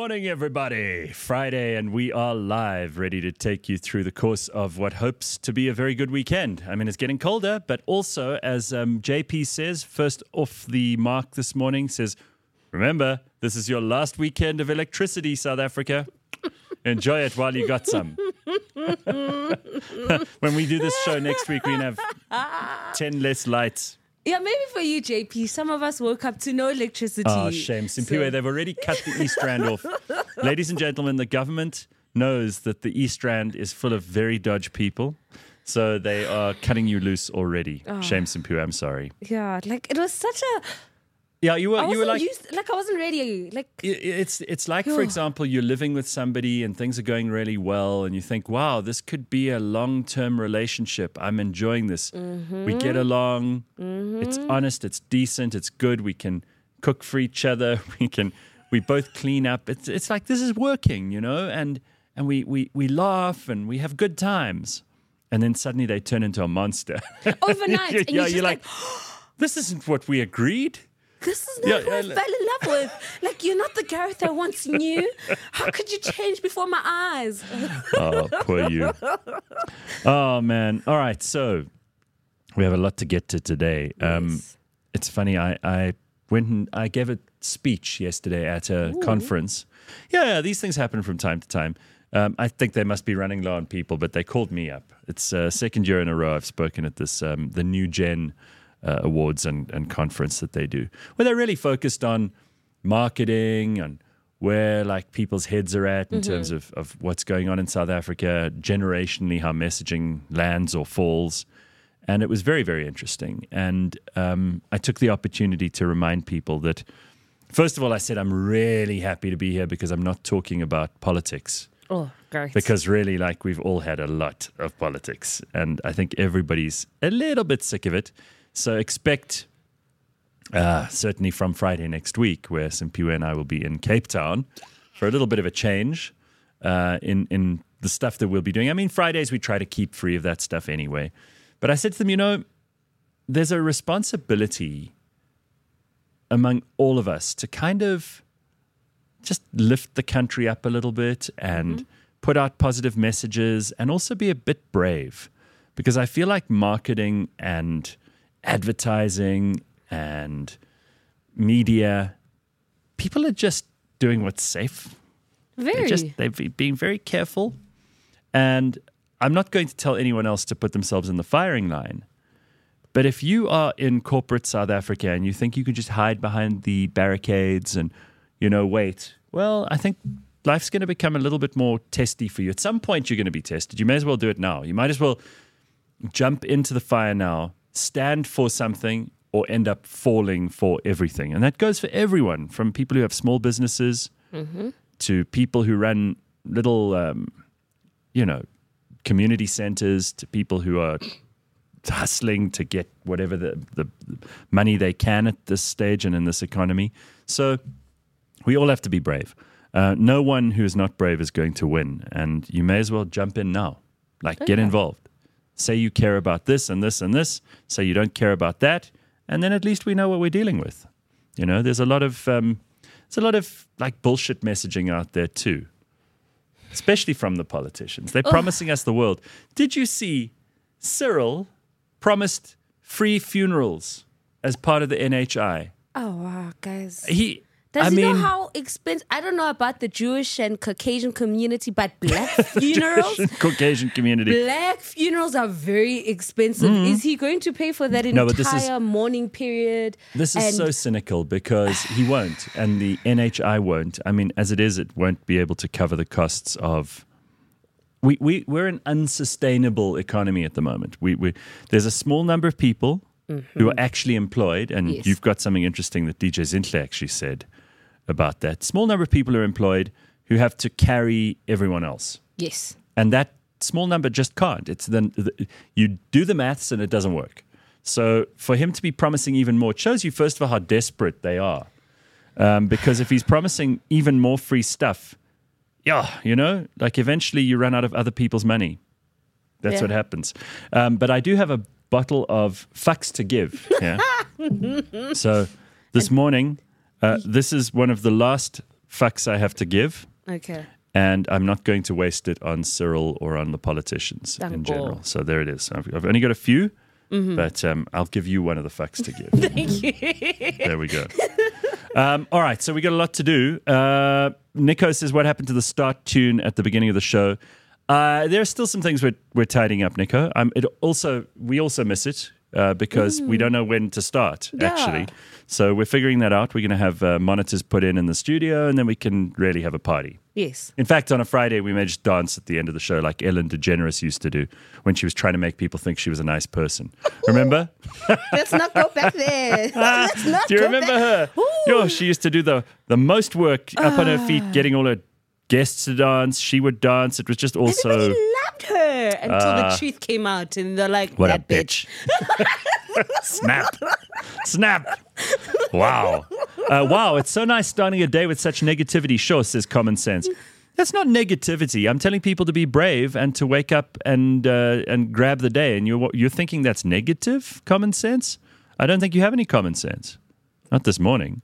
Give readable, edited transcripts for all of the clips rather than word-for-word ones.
morning, everybody. Friday, and we are live, ready to take you through the course of what hopes to be a very good weekend. I mean, it's getting colder, but also, as JP says, first off the mark this morning, says, remember, this is your last weekend of electricity, South Africa. Enjoy it while you got some. When we do this show next week, we're going to have 10 less lights. Yeah, maybe for you, JP. Some of us woke up to no electricity. Oh, shame. Simpiwe, they've already cut the East Rand off. Ladies and gentlemen, the government knows that the East Rand is full of very dodgy people. So they are cutting you loose already. Oh. Shame, Simpiwe. I'm sorry. Yeah, like it was such a... Yeah, you were like I wasn't ready. Like it's like, for example, you're living with somebody and things are going really well, and you think, "Wow, this could be a long-term relationship. I'm enjoying this. We get along. It's honest. It's decent. It's good. We can cook for each other. We both clean up. It's like this is working, you know, and we laugh and we have good times, and then suddenly they turn into a monster overnight. And you're like, this isn't what we agreed. This is not who I fell in love with. Like, you're not the Gareth I once knew. How could you change before my eyes? Oh, poor you. Oh, man. All right. So we have a lot to get to today. Yes. It's funny. I went and I gave a speech yesterday at a conference. Yeah, these things happen from time to time. I think they must be running low on people, but they called me up. It's second year in a row I've spoken at this, the New Gen awards and conference that they do, where they're really focused on marketing and where like people's heads are at in terms of what's going on in South Africa, generationally, how messaging lands or falls. And it was very, very interesting. And I took the opportunity to remind people that, first of all, I said, I'm really happy to be here because I'm not talking about politics. Oh, great. Because really, like, we've all had a lot of politics. And I think everybody's a little bit sick of it. So expect, certainly from Friday next week, where Simpiwe and I will be in Cape Town for a little bit of a change in the stuff that we'll be doing. I mean, Fridays we try to keep free of that stuff anyway. But I said to them, you know, there's a responsibility among all of us to kind of just lift the country up a little bit and put out positive messages and also be a bit brave. Because I feel like marketing and advertising and media, people are just doing what's safe. They've been very careful. And I'm not going to tell anyone else to put themselves in the firing line. But if you are in corporate South Africa and you think you can just hide behind the barricades and, you know, wait, well, I think life's going to become a little bit more testy for you. At some point, you're going to be tested. You may as well do it now. You might as well jump into the fire now, stand for something, or end up falling for everything. And that goes for everyone, from people who have small businesses to people who run little, community centers, to people who are hustling to get whatever the money they can at this stage and in this economy. So we all have to be brave. No one who is not brave is going to win. And you may as well jump in now. Get involved. Say you care about this and this and this. Say you don't care about that, and then at least we know what we're dealing with. You know, there's a lot of like bullshit messaging out there too, especially from the politicians. They're promising us the world. Did you see Cyril promised free funerals as part of the NHI? Oh wow, guys! Does he know how expensive? I don't know about the Jewish and Caucasian community, but black funerals, Caucasian community, black funerals are very expensive. Is he going to pay for that entire mourning period? This is so cynical because he won't, and the NHI won't. I mean, as it is, it won't be able to cover the costs of. We're an unsustainable economy at the moment. There's a small number of people who are actually employed, and you've got something interesting that DJ Zinhle actually said about that. Small number of people are employed who have to carry everyone else. Yes. And that small number just can't. It's you do the maths and it doesn't work. So for him to be promising even more, it shows you, first of all, how desperate they are. Because if he's promising even more free stuff, eventually you run out of other people's money. That's what happens. But I do have a bottle of fucks to give. Yeah. So this morning, this is one of the last fucks I have to give. Okay. And I'm not going to waste it on Cyril or on the politicians in general. So there it is. I've only got a few, but I'll give you one of the fucks to give. Thank you. There we go. All right, so we got a lot to do. Nico says, what happened to the start tune at the beginning of the show? There are still some things we're tidying up, Nico. We also miss it because we don't know when to start, actually. So we're figuring that out. We're going to have monitors put in the studio, and then we can really have a party. Yes. In fact, on a Friday, we may just dance at the end of the show like Ellen DeGeneres used to do when she was trying to make people think she was a nice person. Remember? Let's not go back there. Let's not Do you go remember back. her? Yo, she used to do the most work up on her feet, getting all her guests to dance. She would dance. It was just also... Everybody loved her until the truth came out, and they're like, What a that bitch. Snap. Wow. Wow, it's so nice starting a day with such negativity. Sure, says Common Sense. That's not negativity. I'm telling people to be brave and to wake up and grab the day. And you're thinking that's negative, Common Sense? I don't think you have any common sense. Not this morning.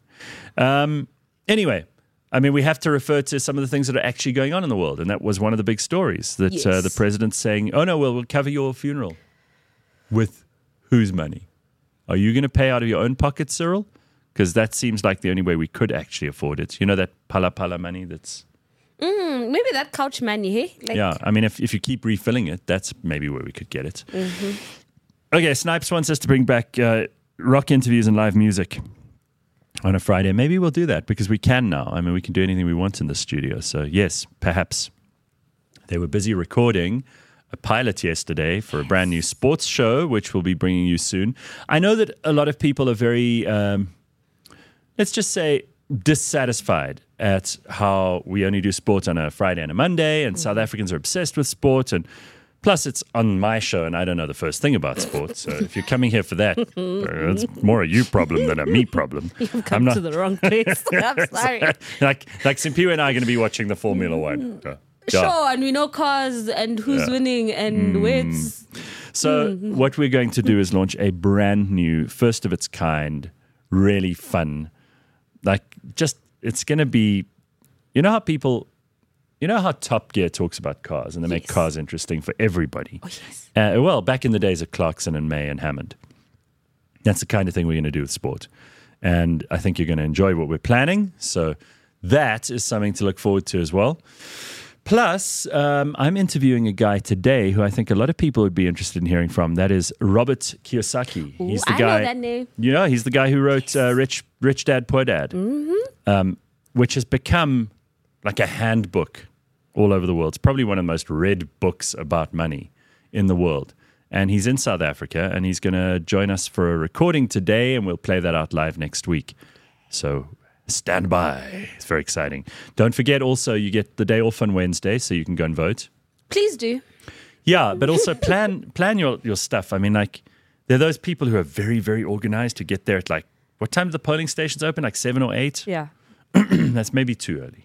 Anyway, I mean, we have to refer to some of the things that are actually going on in the world. And that was one of the big stories that the president's saying, oh, no, we'll cover your funeral. With whose money? Are you going to pay out of your own pocket, Cyril? Because that seems like the only way we could actually afford it. You know, that pala money that's... Maybe that couch money, hey? Yeah, I mean, if you keep refilling it, that's maybe where we could get it. Okay, Snipes wants us to bring back rock interviews and live music on a Friday. Maybe we'll do that because we can now. I mean, we can do anything we want in the studio. So, yes, perhaps. They were busy recording a pilot yesterday for a brand new sports show, which we'll be bringing you soon. I know that a lot of people are very, let's just say, dissatisfied at how we only do sport on a Friday and a Monday, and South Africans are obsessed with sport, and plus it's on my show, and I don't know the first thing about sports. So if you're coming here for that, it's more a you problem than a me problem. You've come to the wrong place. I'm sorry. like Simpiwe and I are going to be watching the Formula One. Sure, and we know cars and who's winning and where it's... So what we're going to do is launch a brand new, first of its kind, really fun, it's going to be, you know how Top Gear talks about cars and they make cars interesting for everybody. Oh, yes. Well, back in the days of Clarkson and May and Hammond. That's the kind of thing we're going to do with sport. And I think you're going to enjoy what we're planning. So that is something to look forward to as well. Plus, I'm interviewing a guy today who I think a lot of people would be interested in hearing from. That is Robert Kiyosaki. Ooh, he's the guy. I know that name. You know, he's the guy who wrote Rich Dad, Poor Dad, which has become like a handbook all over the world. It's probably one of the most read books about money in the world. And he's in South Africa, and he's going to join us for a recording today, and we'll play that out live next week. So... stand by. It's very exciting. Don't forget also you get the day off on Wednesday so you can go and vote. Please do. Yeah, but also plan your stuff. I mean, like, there are those people who are very, very organized who get there at like, what time do the polling stations open? Like 7 or 8? Yeah. That's maybe too early.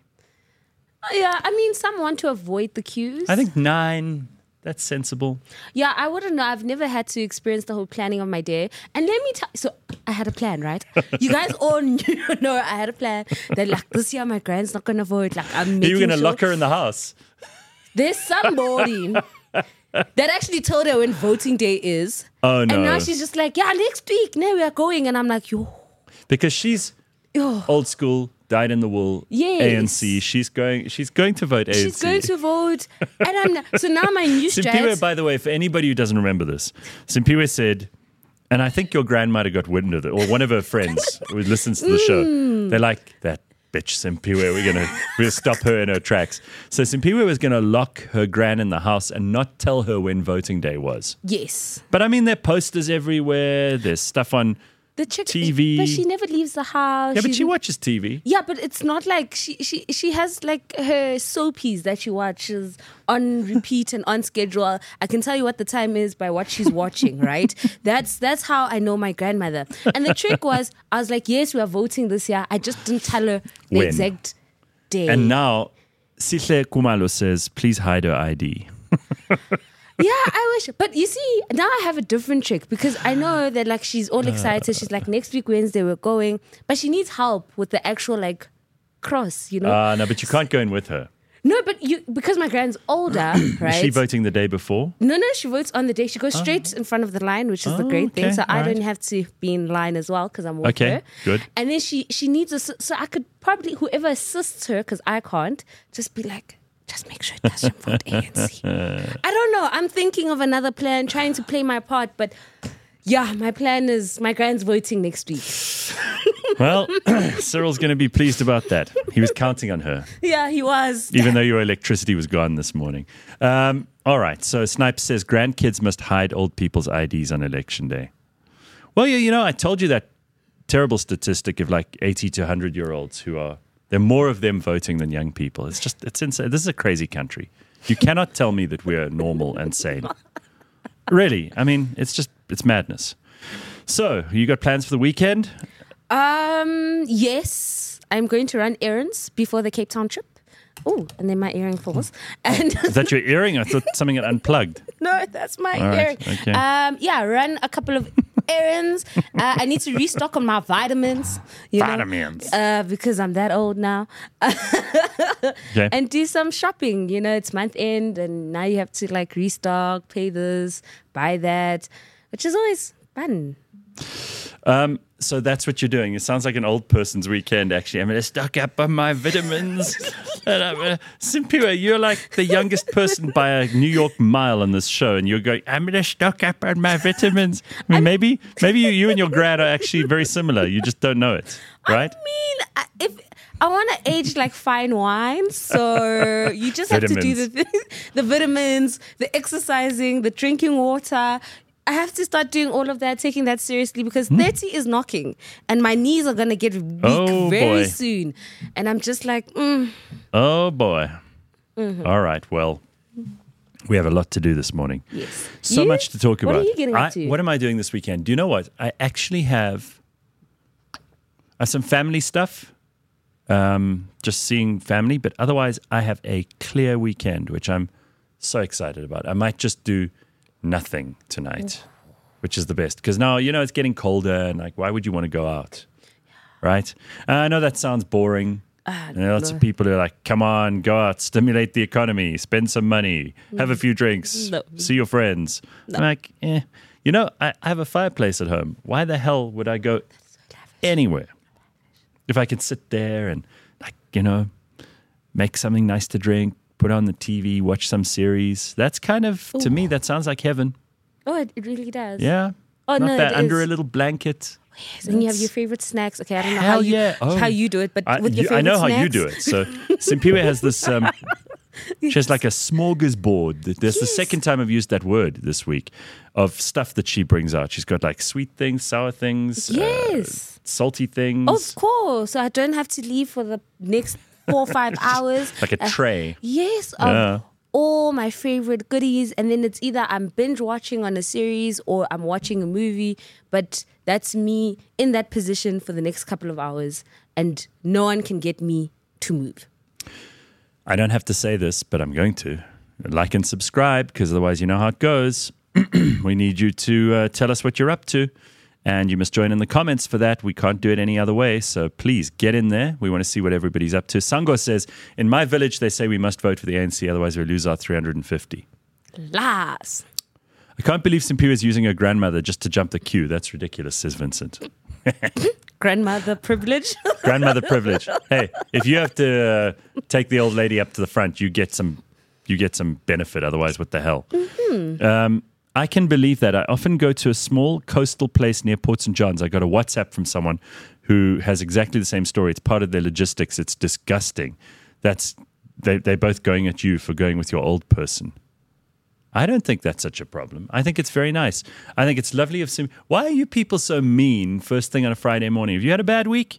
Yeah, I mean, some want to avoid the queues. I think 9. That's sensible. Yeah, I wouldn't know. I've never had to experience the whole planning of my day. And let me tell you, so I had a plan, right? You guys all know I had a plan that like this year my grand's not going to vote. Like I'm making You're going to sure lock her in the house. there's somebody that actually told her when voting day is. Oh, no. And now she's just like, yeah, next week, no, we are going. And I'm like, yo. Because she's old school. Dyed in the wool, yes. ANC. She's going to vote ANC. She's going to vote. And so now my new Simpiwe, strat... by the way, for anybody who doesn't remember this, Simpiwe said, and I think your grand might have got wind of it, or one of her friends who listens to the show, they're like, that bitch Simpiwe, we're going to stop her in her tracks. So Simpiwe was going to lock her gran in the house and not tell her when voting day was. Yes. But I mean, there are posters everywhere. There's stuff on... the chick, TV. But she never leaves the house. Yeah, but she watches TV. Yeah, but it's not like she has like her soapies that she watches on repeat and on schedule. I can tell you what the time is by what she's watching, right? That's how I know my grandmother. And the trick was, I was like, yes, we are voting this year. I just didn't tell her the When? exact day. And now, Sihle Kumalo says, please hide her ID. Yeah, I wish. But you see, now I have a different trick because I know that like she's all excited. She's like, next week, Wednesday, we're going. But she needs help with the actual like cross, you know. No, but you can't go in with her. No, but because my grand's older, right? Is she voting the day before? No, she votes on the day. She goes straight in front of the line, which is the great thing. So I don't have to be in line as well because I'm with her. Okay, good. And then she needs us. So I could probably, whoever assists her, because I can't, just be like, just make sure it doesn't vote ANC. I don't know. I'm thinking of another plan, trying to play my part. But yeah, my plan is my grand's voting next week. Well, Cyril's going to be pleased about that. He was counting on her. Yeah, he was. Even though your electricity was gone this morning. All right. So Snipe says grandkids must hide old people's IDs on election day. Well, you know, I told you that terrible statistic of like 80 to 100-year-olds there are more of them voting than young people. It's insane. This is a crazy country. You cannot tell me that we're normal and sane. Really. I mean, it's madness. So you got plans for the weekend? Yes, I'm going to run errands before the Cape Town trip. Oh, and then my earring falls. And Is that your earring? I thought something had unplugged. No, that's my All earring. right, okay. Run a couple of errands. I need to restock on my vitamins. Vitamins. Because I'm that old now. Okay. And do some shopping. You know, it's month end, and now you have to like restock, pay this, buy that, which is always fun. So that's what you're doing. It sounds like an old person's weekend, actually. I'm going to stock up on my vitamins. Simpiwe, you're like the youngest person by a New York mile on this show, and you're going, I'm going to stock up on my vitamins. I mean, maybe you and your grad are actually very similar. You just don't know it, right? I mean, if I want to age like fine wine, so you just have to do the vitamins, the exercising, the drinking water. I have to start doing all of that, taking that seriously, because 30 is knocking and my knees are going to get weak very soon. And I'm just like, Oh, boy. Mm-hmm. All right. Well, we have a lot to do this morning. Yes. So much to talk about. What are you getting up to? What am I doing this weekend? Do you know what? I actually have some family stuff, just seeing family. But otherwise, I have a clear weekend, which I'm so excited about. I might just do nothing tonight, which is the best, because now it's getting colder, and like, why would you want to go out, right? I know that sounds boring. Lots of people are like, come on, go out, stimulate the economy, spend some money, have a few drinks, see your friends. I'm like, I have a fireplace at home. Why the hell would I go anywhere if I can sit there and make something nice to drink, put on the TV, watch some series? That's kind of, to me, that sounds like heaven. Oh, it really does. Yeah. Oh, Not no, that it under is. a little blanket. Yes, and you have your favorite snacks. Okay, I don't know Hell yeah. how you do it, but with your favorite I know snacks. how you do it. So Simpiwe has this, she has like a smorgasbord. That's the second time I've used that word this week, of stuff that she brings out. She's got like sweet things, sour things, Yes. salty things. Of course. So I don't have to leave for the next 4 or 5 hours. Like a tray. Yes. Of all my favorite goodies. And then it's either I'm binge watching on a series or I'm watching a movie. But that's me in that position for the next couple of hours. And no one can get me to move. I don't have to say this, but I'm going to. Like and subscribe, because otherwise you know how it goes. We need you to tell us what you're up to. And you must join in the comments for that. We can't do it any other way. So please get in there. We want to see what everybody's up to. Sango says, in my village, they say we must vote for the ANC, otherwise we lose our 350. Lies. I can't believe Simpiwe is using her grandmother just to jump the queue. That's ridiculous, says Vincent. Grandmother privilege. Grandmother privilege. Hey, if you have to take the old lady up to the front, you get some benefit. Otherwise, what the hell? Mm-hmm. I can believe that. I often go to a small coastal place near Port St. John's. I got a WhatsApp from someone who has exactly the same story. It's part of their logistics. It's disgusting. They're both going at you for going with your old person. I don't think that's such a problem. I think it's very nice. I think it's lovely of Sim. Why are you people so mean first thing on a Friday morning? Have you had a bad week?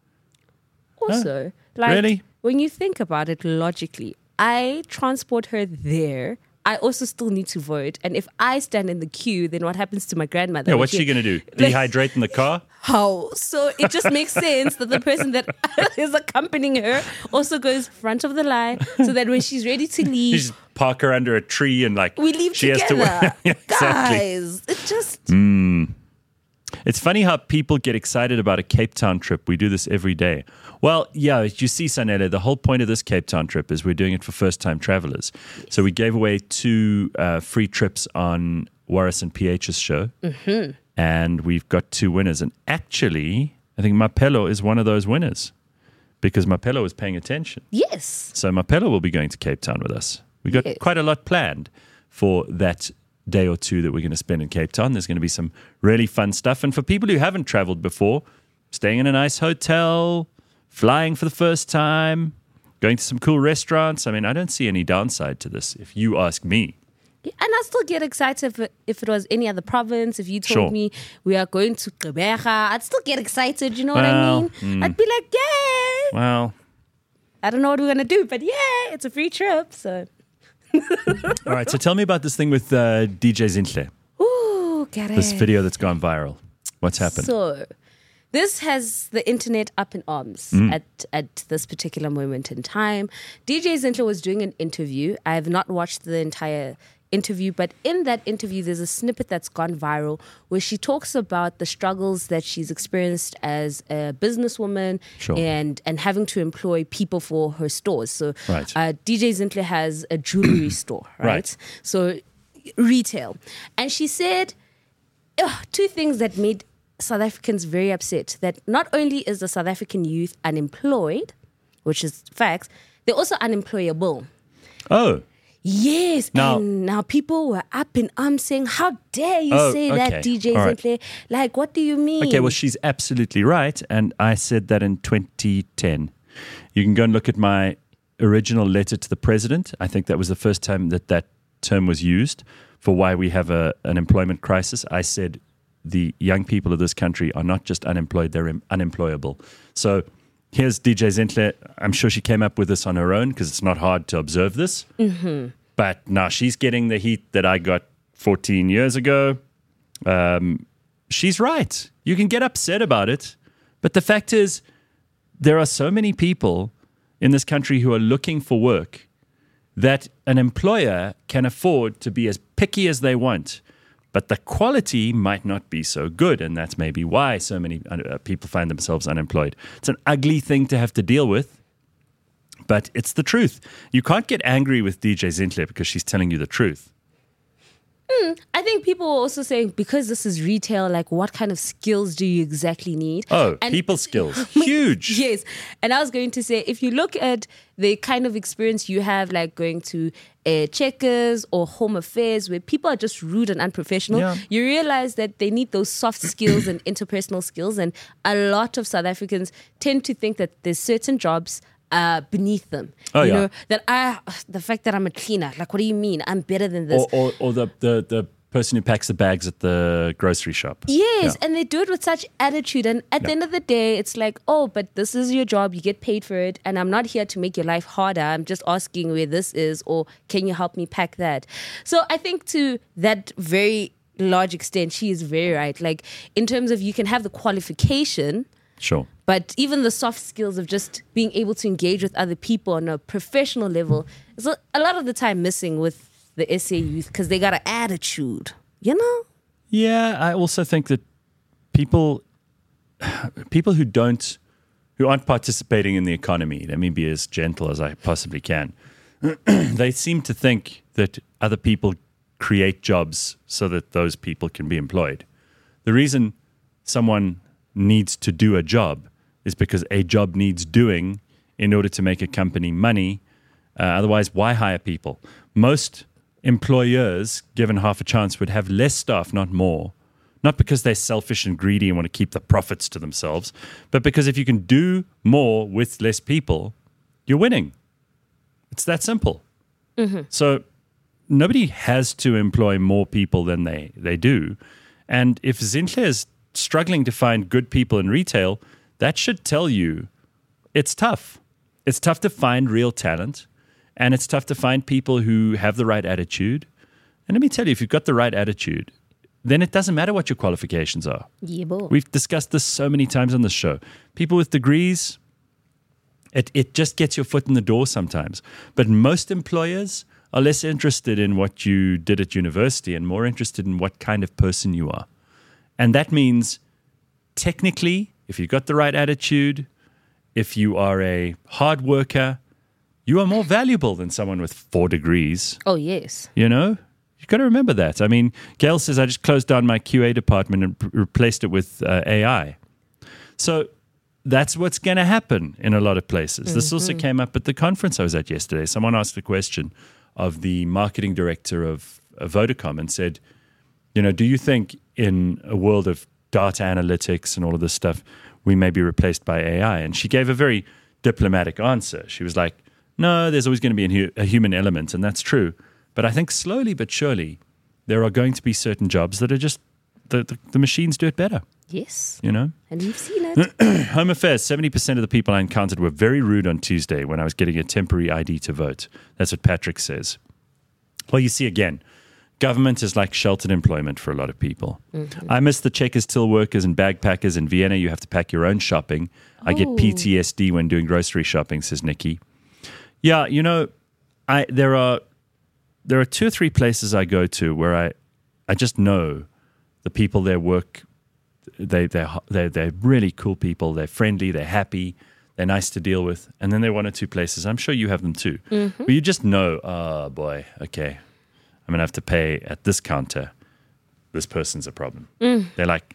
Also, really? When you think about it logically, I transport her there. I also still need to vote. And if I stand in the queue, then what happens to my grandmother? Yeah, what's she going to do? Dehydrate in the car? How? So it just makes sense that the person that is accompanying her also goes front of the line, so that when she's ready to leave, You just park her under a tree and we leave she together. has to. Yeah, exactly. Guys, it just... It's funny how people get excited about a Cape Town trip. We do this every day. Well, yeah, you see, Sanele, the whole point of this Cape Town trip is we're doing it for first-time travelers. Yes. So we gave away 2 free trips on Warris and PH's show. Mm-hmm. And we've got 2 winners. And actually, I think Mapelo is one of those winners because Mapelo is paying attention. Yes. So Mapelo will be going to Cape Town with us. We've got quite a lot planned for that day or 2 that we're going to spend in Cape Town. There's going to be some really fun stuff. And for people who haven't traveled before, staying in a nice hotel, flying for the first time, going to some cool restaurants. I mean, I don't see any downside to this, if you ask me. Yeah, and I still get excited if it was any other province. If you told me we are going to Gqeberha, I'd still get excited. You know what I mean? I'd be like, yay! Well, I don't know what we're going to do, but yay, it's a free trip. So, all right. So tell me about this thing with DJ Zinhle. Ooh, this video that's gone viral. What's happened? So, this has the internet up in arms at this particular moment in time. DJ Zinhle was doing an interview. I have not watched the entire interview, but in that interview, there's a snippet that's gone viral where she talks about the struggles that she's experienced as a businesswoman and having to employ people for her stores. So DJ Zinhle has a jewelry store, right? So retail. And she said 2 things that made South Africans very upset, that not only is the South African youth unemployed, which is facts, they're also unemployable. Oh. Yes, and now people were up in arms saying, how dare you say that, DJ Zinhle? Like, what do you mean? Okay, well, she's absolutely right, and I said that in 2010. You can go and look at my original letter to the president. I think that was the first time that term was used for why we have an employment crisis. I said the young people of this country are not just unemployed, they're unemployable. So here's DJ Zinhle. I'm sure she came up with this on her own because it's not hard to observe this. Mm-hmm. But now she's getting the heat that I got 14 years ago. She's right. You can get upset about it. But the fact is, there are so many people in this country who are looking for work that an employer can afford to be as picky as they want. But the quality might not be so good, and that's maybe why so many people find themselves unemployed. It's an ugly thing to have to deal with, but it's the truth. You can't get angry with DJ Zinhle because she's telling you the truth. I think people are also saying, because this is retail, like, what kind of skills do you exactly need? Oh, and people skills. Huge. Yes. And I was going to say, if you look at the kind of experience you have, like going to Checkers or Home Affairs, where people are just rude and unprofessional, you realize that they need those soft skills and interpersonal skills. And a lot of South Africans tend to think that there's certain jobs beneath them. You know, that the fact that I'm a cleaner, like, what do you mean? I'm better than this. Or the person who packs the bags at the grocery shop. Yes, and they do it with such attitude. And at the end of the day, it's like, oh, but this is your job. You get paid for it. And I'm not here to make your life harder. I'm just asking where this is, or can you help me pack that? So I think to that very large extent, she is very right. Like, in terms of, you can have the qualification. Sure. But even the soft skills of just being able to engage with other people on a professional level is a lot of the time missing with the SA youth, because they got an attitude, you know? Yeah, I also think that people who aren't participating in the economy, let me be as gentle as I possibly can, they seem to think that other people create jobs so that those people can be employed. The reason someone needs to do a job is because a job needs doing in order to make a company money. Otherwise, why hire people? Most employers, given half a chance, would have less staff, not more. Not because they're selfish and greedy and want to keep the profits to themselves, but because if you can do more with less people, you're winning. It's that simple. Mm-hmm. So nobody has to employ more people than they do. And if Zinhle is struggling to find good people in retail, that should tell you it's tough. It's tough to find real talent, and it's tough to find people who have the right attitude. And let me tell you, if you've got the right attitude, then it doesn't matter what your qualifications are. Yeah, boy. We've discussed this so many times on this show. People with degrees, it just gets your foot in the door sometimes. But most employers are less interested in what you did at university and more interested in what kind of person you are. And that means technically, if you've got the right attitude, if you are a hard worker, you are more valuable than someone with 4 degrees. Oh, yes. You know, you've got to remember that. I mean, Gail says, I just closed down my QA department and replaced it with AI. So that's what's going to happen in a lot of places. This also came up at the conference I was at yesterday. Someone asked a question of the marketing director of Vodacom and said, you know, do you think in a world of data analytics and all of this stuff, we may be replaced by AI? And she gave a very diplomatic answer. She was like, no, there's always going to be a human element, and that's true. But I think slowly but surely, there are going to be certain jobs that are just, the machines do it better. Yes. You know? And we've seen it. Home Affairs, 70% of the people I encountered were very rude on Tuesday when I was getting a temporary ID to vote. That's what Patrick says. Well, you see again, government is like sheltered employment for a lot of people. I miss the Checkers Till workers and bag packers in Vienna. You have to pack your own shopping. I get PTSD when doing grocery shopping, says Nikki. Yeah, you know, there are 2 or 3 places I go to where I just know the people there work. They're really cool people. They're friendly. They're happy. They're nice to deal with. And then there are 1 or 2 places. I'm sure you have them too. But you just know, oh boy, okay, I'm gonna have to pay at this counter. This person's a problem. They're like,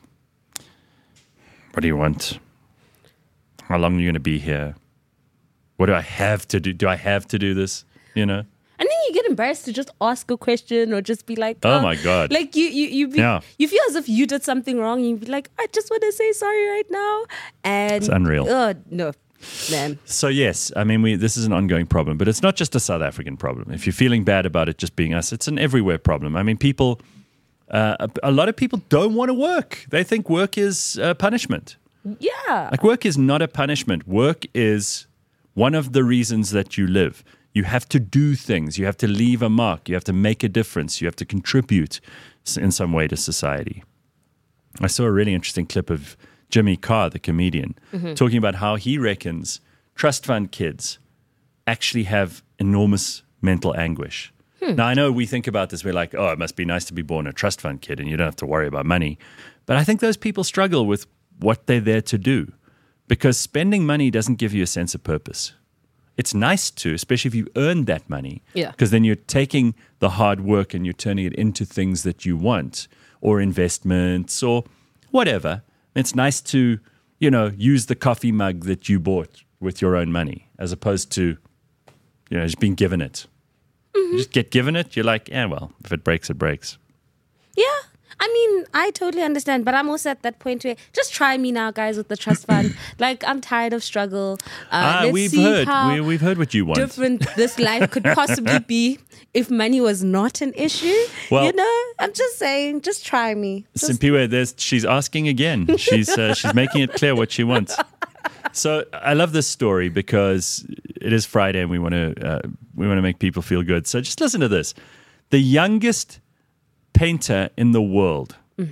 what do you want? How long are you gonna be here? What do I have to do? Do I have to do this? You know? And then you get embarrassed to just ask a question or just be like, oh my God. Like you feel as if you did something wrong. And you be like, I just want to say sorry right now. And it's unreal. No, man. So yes, I mean, this is an ongoing problem, but it's not just a South African problem. If you're feeling bad about it just being us, it's an everywhere problem. I mean, people, a lot of people don't want to work. They think work is punishment. Yeah. Like work is not a punishment. Work is one of the reasons that you live. You have to do things. You have to leave a mark. You have to make a difference. You have to contribute in some way to society. I saw a really interesting clip of Jimmy Carr, the comedian, talking about how he reckons trust fund kids actually have enormous mental anguish. Now, I know we think about this. We're like, oh, it must be nice to be born a trust fund kid and you don't have to worry about money. But I think those people struggle with what they're there to do. Because spending money doesn't give you a sense of purpose. It's nice to, especially if you earned that money. Yeah. Because then you're taking the hard work and you're turning it into things that you want or investments or whatever. It's nice to, you know, use the coffee mug that you bought with your own money as opposed to, you know, just being given it. You just get given it. You're like, yeah, well, if it breaks, it breaks. Yeah. I mean, I totally understand, but I'm also at that point where just try me now, guys, with the trust fund. Like, I'm tired of struggle. We've heard what you want. Different this life could possibly be if money was not an issue. Well, you know, I'm just saying, just try me. Simpiwe, she's asking again. She's making it clear what she wants. So I love this story because it is Friday and we want to make people feel good. So just listen to this. The youngest painter in the world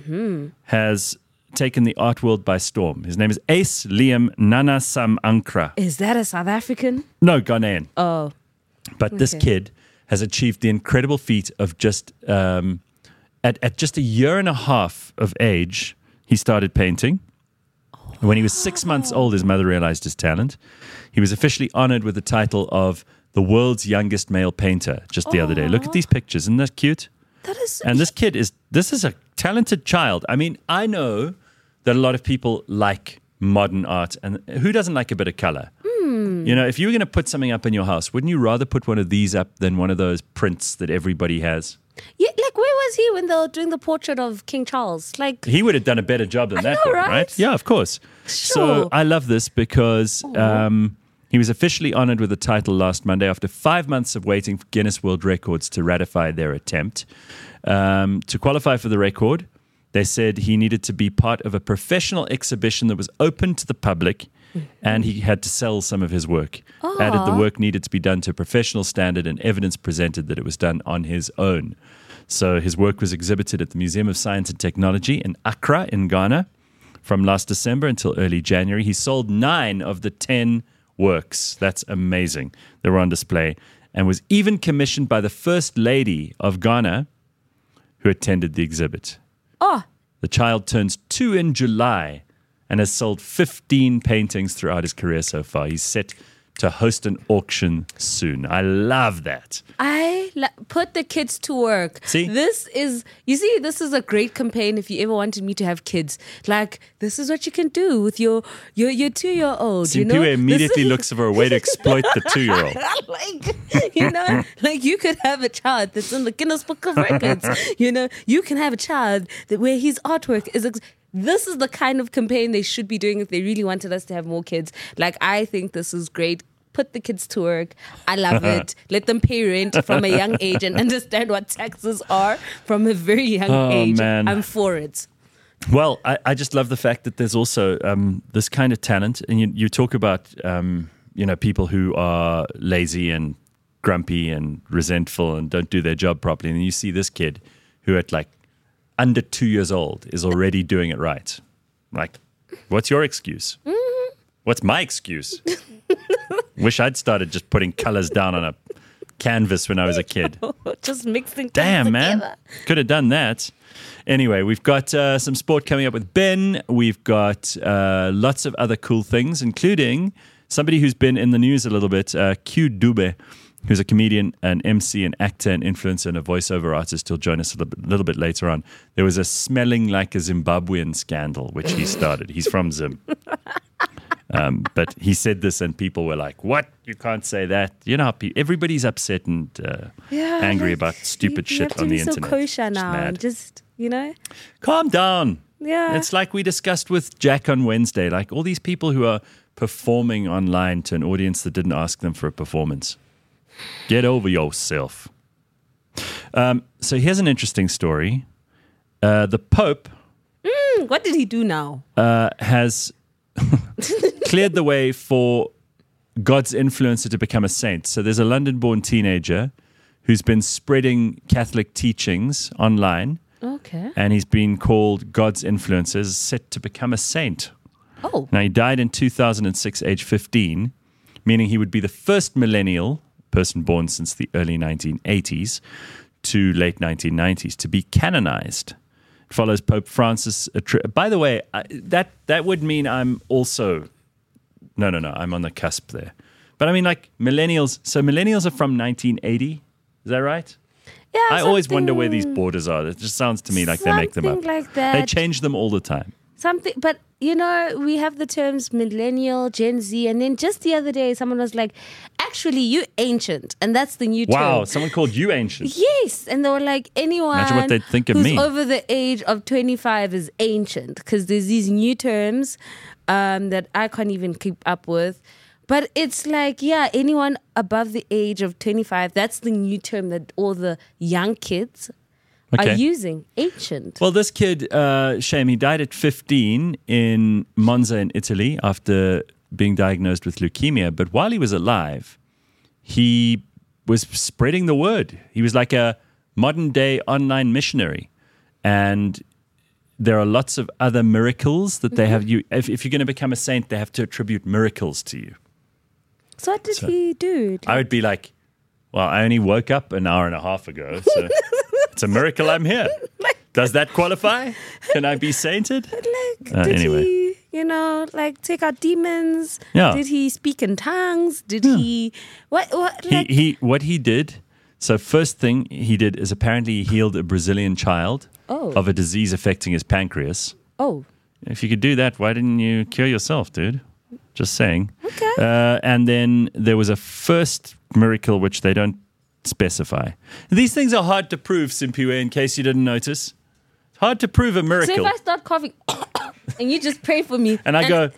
has taken the art world by storm. His name is Ace Liam Nanasamankra. Is that a South African? No, Ghanaian. Oh. But this kid has achieved the incredible feat of just, at just a year and a half of age, he started painting. When he was 6 months old, his mother realized his talent. He was officially honored with the title of the world's youngest male painter just the other day. Look at these pictures. Isn't that cute? That is And this is a talented child. I mean, I know that a lot of people like modern art, and who doesn't like a bit of color? You know, if you were going to put something up in your house, wouldn't you rather put one of these up than one of those prints that everybody has? Yeah, like where was he when they were doing the portrait of King Charles? Like He would have done a better job than that one, right? Yeah, of course. Sure. So I love this because he was officially honored with the title last Monday after 5 months of waiting for Guinness World Records to ratify their attempt. To qualify for the record, they said he needed to be part of a professional exhibition that was open to the public, and he had to sell some of his work. Added the work needed to be done to a professional standard and evidence presented that it was done on his own. So his work was exhibited at the Museum of Science and Technology in Accra in Ghana from last December until early January. He sold 9 of the 10 works. That's amazing. They were on display and was even commissioned by the First Lady of Ghana who attended the exhibit. Oh. The child turns 2 in July and has sold 15 paintings throughout his career so far. He's set to host an auction soon. I love that. Put the kids to work. See? This is a great campaign if you ever wanted me to have kids. Like, this is what you can do with your 2-year-old, you know? Simpiwe immediately looks for a way to exploit the 2-year-old. Like you could have a child that's in the Guinness Book of Records. You can have a child where his artwork is... This is the kind of campaign they should be doing if they really wanted us to have more kids. Like, I think this is great. Put the kids to work. I love it. Let them pay rent from a young age and understand what taxes are from a very young age. Man. I'm for it. Well, I just love the fact that there's also this kind of talent. And you talk about, people who are lazy and grumpy and resentful and don't do their job properly. And you see this kid who at like under 2 years old is already doing it right. Like, what's your excuse? Mm-hmm. What's my excuse? Wish I'd started just putting colors down on a canvas when I was a kid. Just mixing Damn, man. together. Could have done that. Anyway, we've got some sport coming up with Ben. We've got lots of other cool things, including somebody who's been in the news a little bit, Q Dube, who's a comedian, an MC, an actor, an influencer, and a voiceover artist. He'll join us a little bit later on. There was a smelling like a Zimbabwean scandal, which he started. He's from Zim. But he said this and people were like, what? You can't say that. You know how everybody's upset and angry about stupid shit on the internet. You have to be so kosher now. And just, Calm down. Yeah. It's like we discussed with Jack on Wednesday. Like all these people who are performing online to an audience that didn't ask them for a performance. Get over yourself. So here's an interesting story. The Pope... what did he do now? Has cleared the way for God's influencer to become a saint. So there's a London-born teenager who's been spreading Catholic teachings online. Okay. And he's been called God's influencer, set to become a saint. Oh. Now, he died in 2006, age 15, meaning he would be the first millennial person born since the early 1980s to late 1990s to be canonized. It follows Pope Francis. By the way, that would mean I'm also... No, I'm on the cusp there. But I mean, like, millennials. So millennials are from 1980. Is that right? Yeah. I always wonder where these borders are. It just sounds to me like they make them up. Something like that. They change them all the time. But we have the terms millennial, Gen Z, and then just the other day, someone was like, actually, you ancient, and that's the new term. Wow, someone called you ancient. Yes, and they were like, anyone Imagine what they'd think of who's me. over the age of 25 is ancient, because there's these new terms that I can't even keep up with. But it's like, anyone above the age of 25, that's the new term that all the young kids are using, ancient. Well, this kid, shame, he died at 15 in Monza in Italy after being diagnosed with leukemia. But while he was alive, he was spreading the word. He was like a modern-day online missionary. And there are lots of other miracles that they have. If you're going to become a saint, they have to attribute miracles to you. So what did he do? I would be like, well, I only woke up an hour and a half ago, so it's a miracle I'm here. Does that qualify? Can I be sainted? Did he, take out demons? Yeah. Did he speak in tongues? Did he... What he did, so first thing he did is apparently he healed a Brazilian child of a disease affecting his pancreas. Oh. If you could do that, why didn't you cure yourself, dude? Just saying. Okay. And then there was a first miracle which they don't specify. These things are hard to prove, Simpiwe, in case you didn't notice. It's hard to prove a miracle. So if I start coughing and you just pray for me. And I go,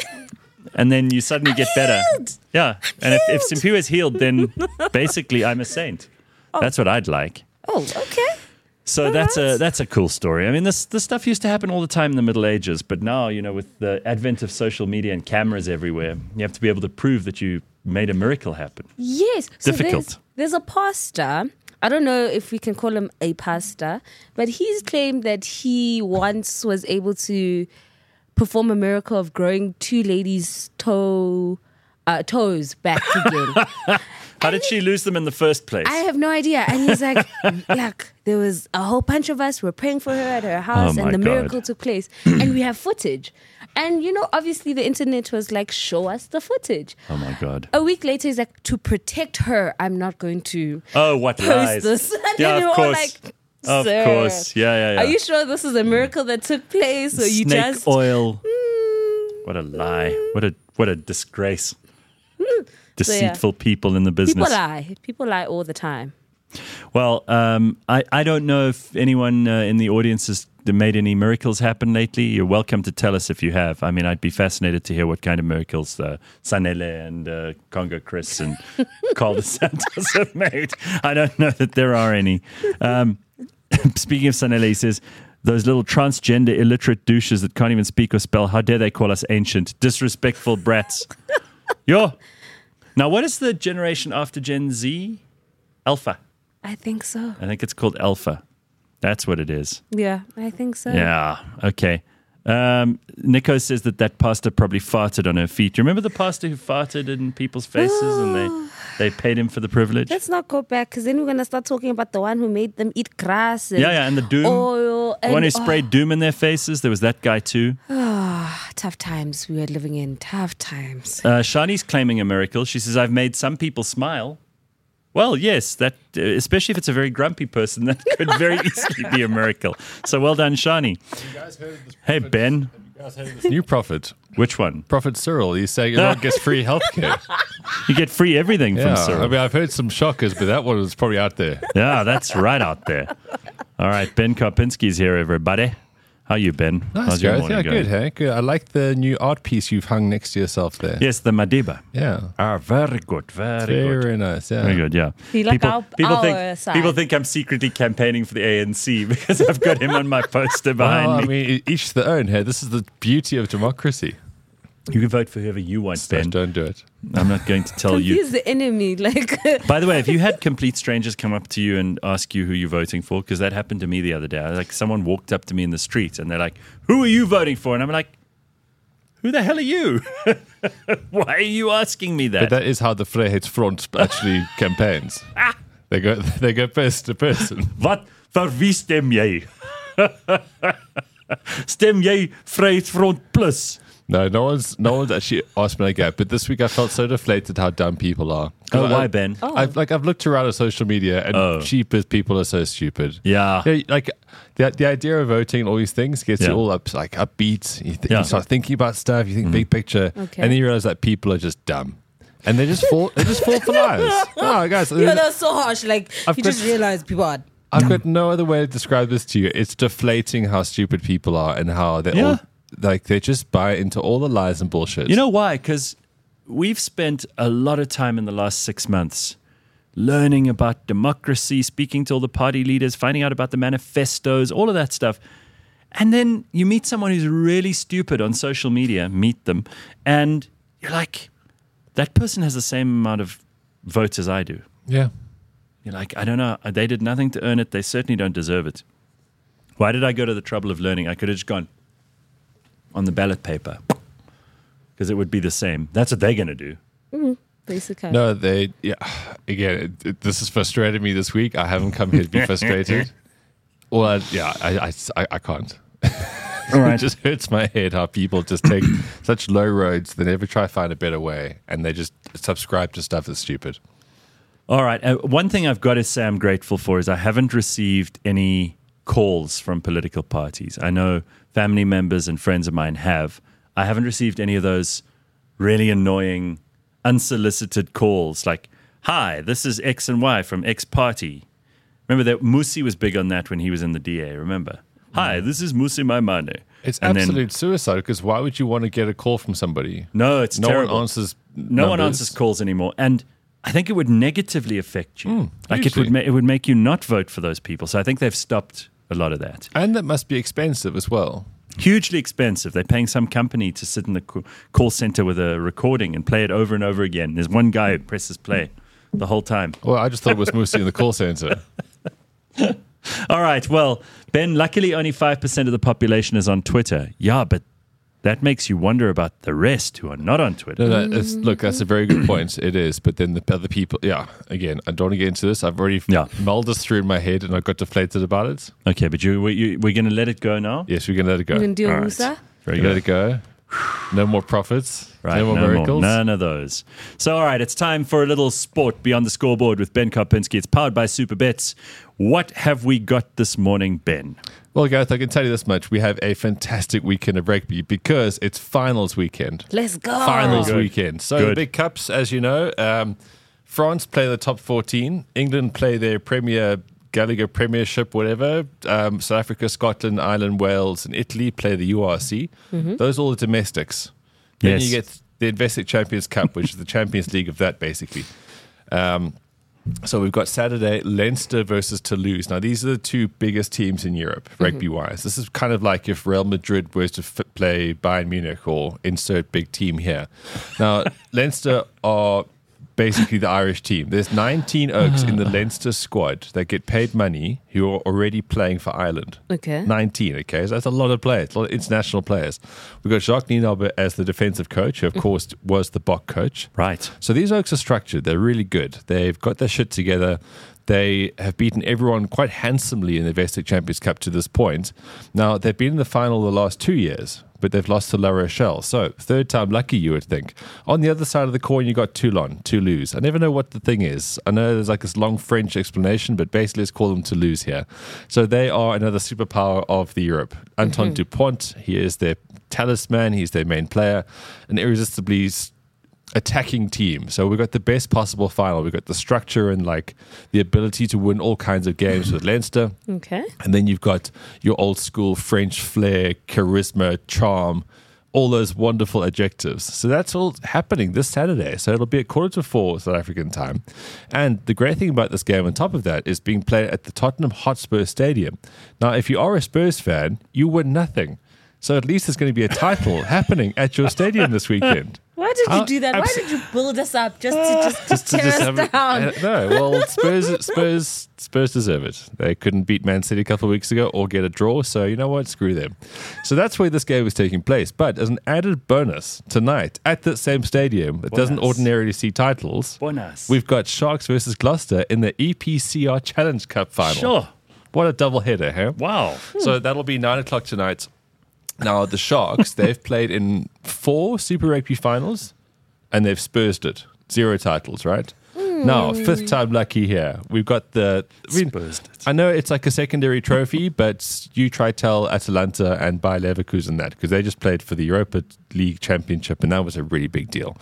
and then you suddenly get better. Yeah. And if Simpiwe is healed, then basically I'm a saint. That's what I'd like. Oh, okay. So that's a cool story. I mean, this stuff used to happen all the time in the Middle Ages, but now, with the advent of social media and cameras everywhere, you have to be able to prove that you made a miracle happen. Yes. Difficult. So there's a pastor. I don't know if we can call him a pastor, but he's claimed that he once was able to perform a miracle of growing two ladies' toes back again. How did she lose them in the first place? I have no idea. And he's like, there was a whole bunch of us who were praying for her at her house, and the miracle took place. And we have footage. And, obviously the internet was like, show us the footage. Oh my God. A week later, he's like, to protect her, I'm not going to Oh, what post lies. this. And Yeah, then of you're all course. like, Of "Sir, course. Yeah. Are you sure this is a miracle that took place? Or you Snake just... oil. What a lie. What a disgrace. Deceitful people in the business. People lie all the time. Well, I don't know if anyone in the audience has made any miracles happen lately. You're welcome to tell us if you have. I mean, I'd be fascinated to hear what kind of miracles Sanele and Congo Chris and Carl dos Santos have made. I don't know that there are any. Speaking of Sanele, he says, those little transgender illiterate douches that can't even speak or spell, how dare they call us ancient, disrespectful brats. Yo. Now, what is the generation after Gen Z? Alpha. I think so. I think it's called Alpha. That's what it is. Yeah, I think so. Yeah. Okay. Nico says that pastor probably farted on her feet. Do you remember the pastor who farted in people's faces and they paid him for the privilege? Let's not go back, because then we're going to start talking about the one who made them eat grass. And And the doom. oil. The one who sprayed doom in their faces. There was that guy too. Tough times we are living in. Tough times. Shani's claiming a miracle. She says, I've made some people smile. Well, yes, that especially if it's a very grumpy person, that could very easily be a miracle. So well done, Shani. Hey, Ben. You guys heard of this new prophet? Which one? Prophet Cyril. He's saying everyone gets free healthcare. You get free everything from Cyril. I mean, I've heard some shockers, but that one was probably out there. Yeah, that's right out there. All right, Ben Karpinski's here, everybody. How you, Ben? Nice, How's your Gareth. morning Yeah, going? good, hey? Good. I like the new art piece you've hung next to yourself there. Yes, the Madiba. Yeah. Very good, very good. Very nice, yeah. Very good, yeah. You like our side. People think I'm secretly campaigning for the ANC because I've got him on my poster behind Well, I me. mean, each their own, hey? This is the beauty of democracy. You can vote for whoever you want, So Ben. don't do it. I'm not going to tell you. He's the enemy. Like, By the way, have you had complete strangers come up to you and ask you who you're voting for? Because that happened to me the other day. Like, someone walked up to me in the street and they're like, who are you voting for? And I'm like, who the hell are you? Why are you asking me that? But that is how the Vryheidsfront actually campaigns. They go person to person. Wat vir wie stem jy? Stem jy Vryheidsfront Plus? No one's actually asked me like that. But this week I felt so deflated how dumb people are. Oh, why, Ben? I've looked around at social media and cheapest people are so stupid. Yeah. Like the idea of voting and all these things gets you all upbeat. You start thinking about stuff. You think big picture, Okay. and then you realize that people are just dumb, and they just fall. They just fall for lies. No, guys, that's so harsh. Like, I've you got- just realize people are. I've got no other way to describe this to you. It's deflating how stupid people are and how they all they just buy into all the lies and bullshit. You know why? Because we've spent a lot of time in the last 6 months learning about democracy, speaking to all the party leaders, finding out about the manifestos, all of that stuff. And then you meet someone who's really stupid on social media, meet them, and you're like, that person has the same amount of votes as I do. Yeah. You're like, I don't know. They did nothing to earn it. They certainly don't deserve it. Why did I go to the trouble of learning? I could have just gone on the ballot paper because it would be the same. That's what they're going to do. Basically. No, again, this has frustrated me this week. I haven't come here to be frustrated. I can't. All right. It just hurts my head how people just take such low roads, they never try to find a better way, and they just subscribe to stuff that's stupid. All right. One thing I've got to say I'm grateful for is I haven't received any calls from political parties. I know family members and friends of mine have. I haven't received any of those really annoying, unsolicited calls like, hi, this is X and Y from X party. Remember that Musi was big on that when he was in the DA, remember? Hi, this is Musi Maimane. It's And then- absolute suicide, because why would you want to get a call from somebody? No, it's No terrible. one answers. No one numbers. answers calls anymore. And I think it would negatively affect you. Like it hugely. would make you not vote for those people. So I think they've stopped a lot of that. And that must be expensive as well. Hugely expensive. They're paying some company to sit in the call center with a recording and play it over and over again. There's one guy who presses play the whole time. Well, I just thought it was mostly in the call center. All right. Well, Ben, luckily only 5% of the population is on Twitter. Yeah, but that makes you wonder about the rest who are not on Twitter. No, look, that's a very good point. It is. But then the other people, again, I don't want to get into this. I've already mulled this through in my head and I got deflated about it. Okay, but we're going to let it go now? Yes, we're going to let it go. You can do All right. Musa? Very Let good. it go. No more profits. Right, no more miracles. None of those. So, all right, it's time for a little sport beyond the scoreboard with Ben Karpinski. It's powered by Superbets. What have we got this morning, Ben? Well, Gareth, I can tell you this much. We have a fantastic weekend of rugby because it's finals weekend. Let's go. Finals Good. weekend. So Good. the big cups, as you know, France play the top 14. England play their Gallagher Premiership, whatever. South Africa, Scotland, Ireland, Wales, and Italy play the URC. Those are all the domestics. Then Yes. you get the Investec Champions Cup, which is the Champions League of that, basically. So we've got Saturday, Leinster versus Toulouse. Now, these are the two biggest teams in Europe, rugby-wise. This is kind of like if Real Madrid was to play Bayern Munich or insert big team here. Now, Leinster are basically the Irish team. There's 19 Oaks in the Leinster squad that get paid money who are already playing for Ireland. Okay. 19, okay? So that's a lot of players, a lot of international players. We've got Jacques Nienaber as the defensive coach, who, of course, was the Bok coach. Right. So these Oaks are structured. They're really good. They've got their shit together. They have beaten everyone quite handsomely in the Investec Champions Cup to this point. Now, they've been in the final the last 2 years, but they've lost to La Rochelle. So, third time lucky, you would think. On the other side of the coin, you got Toulon, Toulouse. I never know what the thing is. I know there's like this long French explanation, but basically let's call them Toulouse here. So, they are another superpower of the Europe. Anton Dupont, he is their talisman. He's their main player. An irresistibly attacking team. So we've got the best possible final. We've got the structure and like the ability to win all kinds of games with Leinster. Okay. And then you've got your old school French flair, charisma, charm, all those wonderful adjectives. So that's all happening this Saturday. So it'll be at 4:45 South African time. And the great thing about this game on top of that is being played at the Tottenham Hotspur Stadium. Now, if you are a Spurs fan, you win nothing. So at least there's going to be a title happening at your stadium this weekend. Why did you do that? Why did you build us up just to tear us down? No, well, Spurs deserve it. They couldn't beat Man City a couple of weeks ago or get a draw, so you know what? Screw them. So that's where this game is taking place. But as an added bonus, tonight at the same stadium that doesn't ordinarily see titles, we've got Sharks versus Gloucester in the EPCR Challenge Cup final. Sure. What a double header, huh? Wow. So that'll be 9 o'clock tonight. Now, the Sharks, they've played in 4 Super Rugby finals and they've Spursed it. 0 titles, right? Now, 5th time lucky here. We've got Spursed it. I know it's like a secondary trophy, but you try tell Atalanta and Bayer Leverkusen that because they just played for the Europa League Championship and that was a really big deal.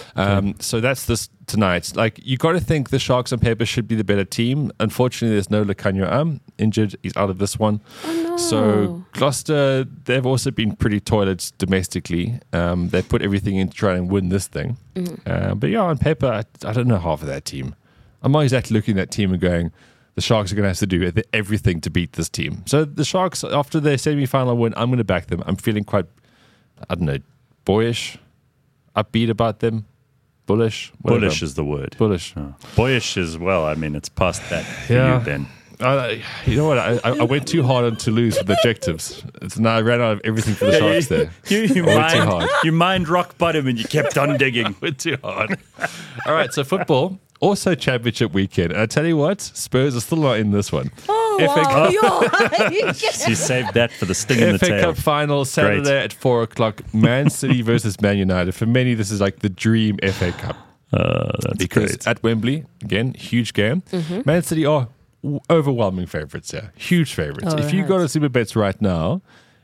So that's this tonight. Like, you got to think the Sharks on paper should be the better team. Unfortunately, there's no Lekanyo injured. He's out of this one. Oh, no. So Gloucester, they've also been pretty toilets domestically. They put everything in to try and win this thing. But yeah, on paper, I don't know half of that team. I'm not exactly looking at that team and going, the Sharks are going to have to do everything to beat this team. So the Sharks, after their semi-final win, I'm going to back them. I'm feeling quite, I don't know, boyish, upbeat about them, bullish. Whatever. Bullish is the word. Bullish. Oh. Boyish as well. I mean, it's past that for Yeah. you, Ben. You know what? I went too hard on Toulouse with adjectives. Now I ran out of everything for the Sharks there. You I went too hard. you mined rock bottom and you kept on digging. Went too hard. All right, so football, also championship weekend. And I tell you what, Spurs are still not in this one. Oh, FA wow. You saved that for the sting in the FA tail. Cup final, Saturday at 4 o'clock, Man City versus Man United. For many, this is like the dream FA Cup. That's Because great. at Wembley, again, huge game. Man City are overwhelming favourites here. Huge favourites. If you go to Superbets right now,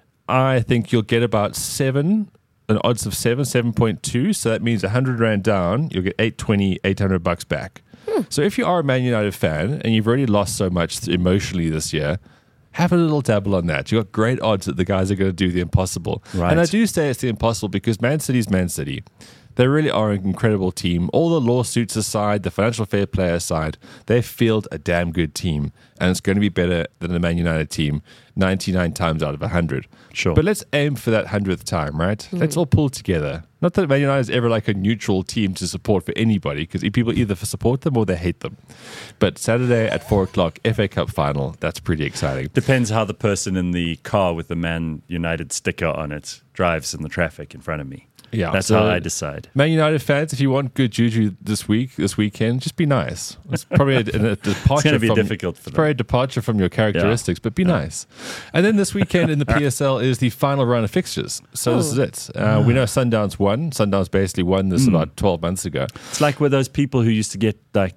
I think you'll get about an odds of 7.2. So that means 100 Rand down, you'll get 800 bucks back. So if you are a Man United fan and you've already lost so much emotionally this year, have a little dabble on that. You've got great odds that the guys are going to do the impossible. Right. And I do say it's the impossible because Man City's Man City. They really are an incredible team. All the lawsuits aside, the financial fair play aside, they field a damn good team. And it's going to be better than the Man United team 99 times out of 100. Sure. But let's aim for that 100th time, right? Let's all pull together. Not that Man United is ever like a neutral team to support for anybody, because people either support them or they hate them. But Saturday at 4:00, FA Cup final, that's pretty exciting. Depends how the person in the car with the Man United sticker on it drives in the traffic in front of me. Yeah, That's so how I decide. Man United fans, if you want good juju this weekend, just be nice. It's probably a departure. It's going to be difficult for them. Probably a departure from your characteristics, but be nice. And then this weekend in the PSL is the final round of fixtures. So this is it. We know Sundowns won. Sundowns basically won this about 12 months ago. It's like with those people who used to get like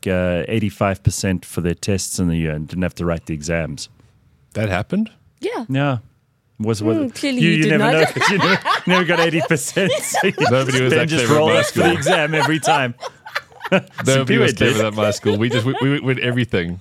85% for their tests in the year and didn't have to write the exams. That happened? Yeah. Yeah. Clearly you did never not. know. You never got 80%. So Nobody was that just clever at roll my up for the school. exam every time. Nobody was did. clever at my school. We win everything.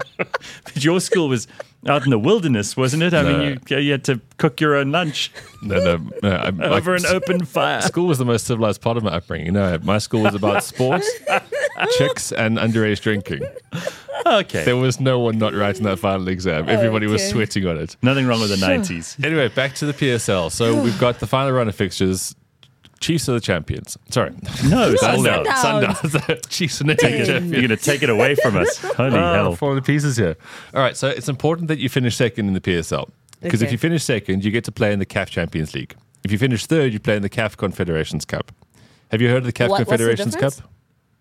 But your school was out in the wilderness, wasn't it? I mean, you had to cook your own lunch No. over an open fire. School was the most civilized part of my upbringing. No, my school was about sports, chicks, and underage drinking. Okay. There was no one not writing that final exam. Everybody was Okay. sweating on it. Nothing wrong with the 90s. Anyway, back to the PSL. So we've got the final round of fixtures. Chiefs are the champions. Sorry. No, Sundowns. Sundowns. Chiefs are the champions. You're going to take it away from us. Holy hell. Falling to pieces here. All right, so it's important that you finish second in the PSL. Because if Okay. you finish second, you get to play in the CAF Champions League. If you finish third, you play in the CAF Confederations Cup. Have you heard of the CAF What's the Confederations Cup? difference?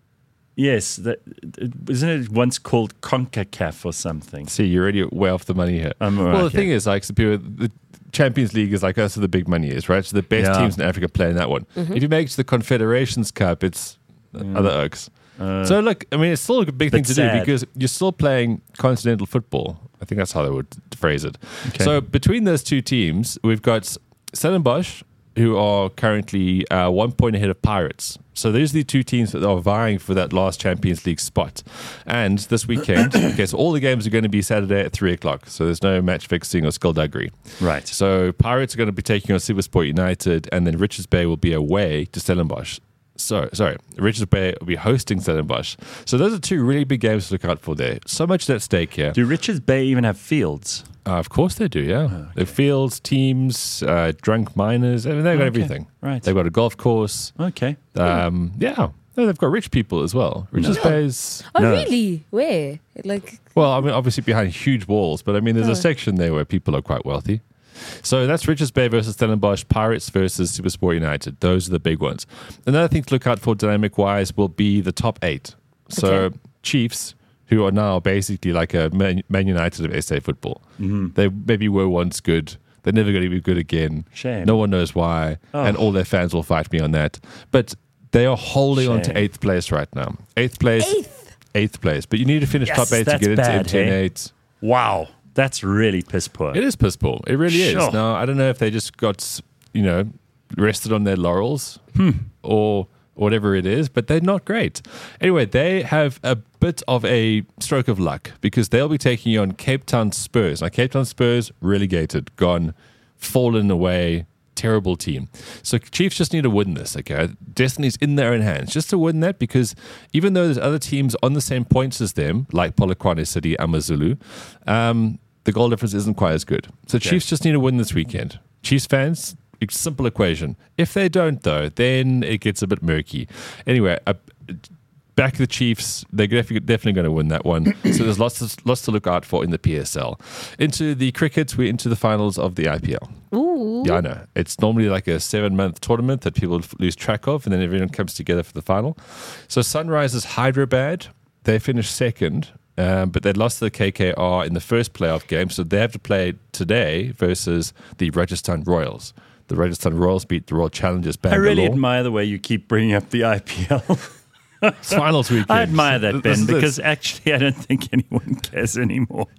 Yes. Isn't it once called CONCACAF or something? See, you're already way off the money here. I'm all well, right the thing here. is, like, the Champions League is like that's where the big money is, right? So the best Yeah. teams in Africa play in that one. If you make it to the Confederations Cup, it's other oaks. So look, I mean, it's still a big thing Bit to sad. do because you're still playing continental football. I think that's how they would phrase it. Okay. So between those two teams, we've got Stellenbosch, who are currently 1 point ahead of Pirates. So these are the two teams that are vying for that last Champions League spot. And this weekend, okay, so all the games are going to be Saturday at 3:00. So there's no match fixing or skullduggery. Right. So Pirates are going to be taking on Supersport United, and then Richards Bay will be away to Stellenbosch. Richards Bay will be hosting Stellenbosch. So those are two really big games to look out for there. So much at stake here. Do Richards Bay even have fields? Of course they do, yeah. They've fields, teams, drunk miners. I mean, they've got everything. Right. They've got a golf course. Okay. Yeah. No, they've got rich people as well. Richards Bay's... Oh, No. really? Where? Like, Well, I mean, obviously behind huge walls, but I mean, there's a section there where people are quite wealthy. So that's Richards Bay versus Stellenbosch, Pirates versus Supersport United. Those are the big ones. Another thing to look out for dynamic-wise will be the top 8. So Okay. Chiefs, who are now basically like a Man United of SA football. They maybe were once good. They're never going to be good again. Shame. No one knows why, and all their fans will fight me on that. But they are holding on to Shame. 8th place right now. 8th place. eighth. 8th place. But you need to finish Yes, top 8 to that's get into bad, MTN hey? 8. Wow. That's really piss poor. It is piss poor. It really Sure. is. Now, I don't know if they just got, rested on their laurels or whatever it is, but they're not great. Anyway, they have a bit of a stroke of luck because they'll be taking on Cape Town Spurs. Now, Cape Town Spurs, relegated, gone, fallen away, terrible team. So Chiefs just need to win this, okay? Destiny's in their own hands just to win that because even though there's other teams on the same points as them, like Polokwane City, Amazulu, the goal difference isn't quite as good. So Chiefs just need to win this weekend. Chiefs fans, it's a simple equation. If they don't, though, then it gets a bit murky. Anyway, back the Chiefs. They're definitely going to win that one. So there's lots to look out for in the PSL. Into the cricket, we're into the finals of the IPL. Ooh. Yeah, I know. It's normally like a 7-month tournament that people lose track of, and then everyone comes together for the final. So Sunrisers Hyderabad, they finished second, but they lost to the KKR in the first playoff game, so they have to play today versus the Rajasthan Royals. The Rajasthan Royals beat the Royal Challengers I Bangalore. really admire the way you keep bringing up the IPL. It's finals weekend. I admire that, This Ben, is because actually I don't think anyone cares anymore.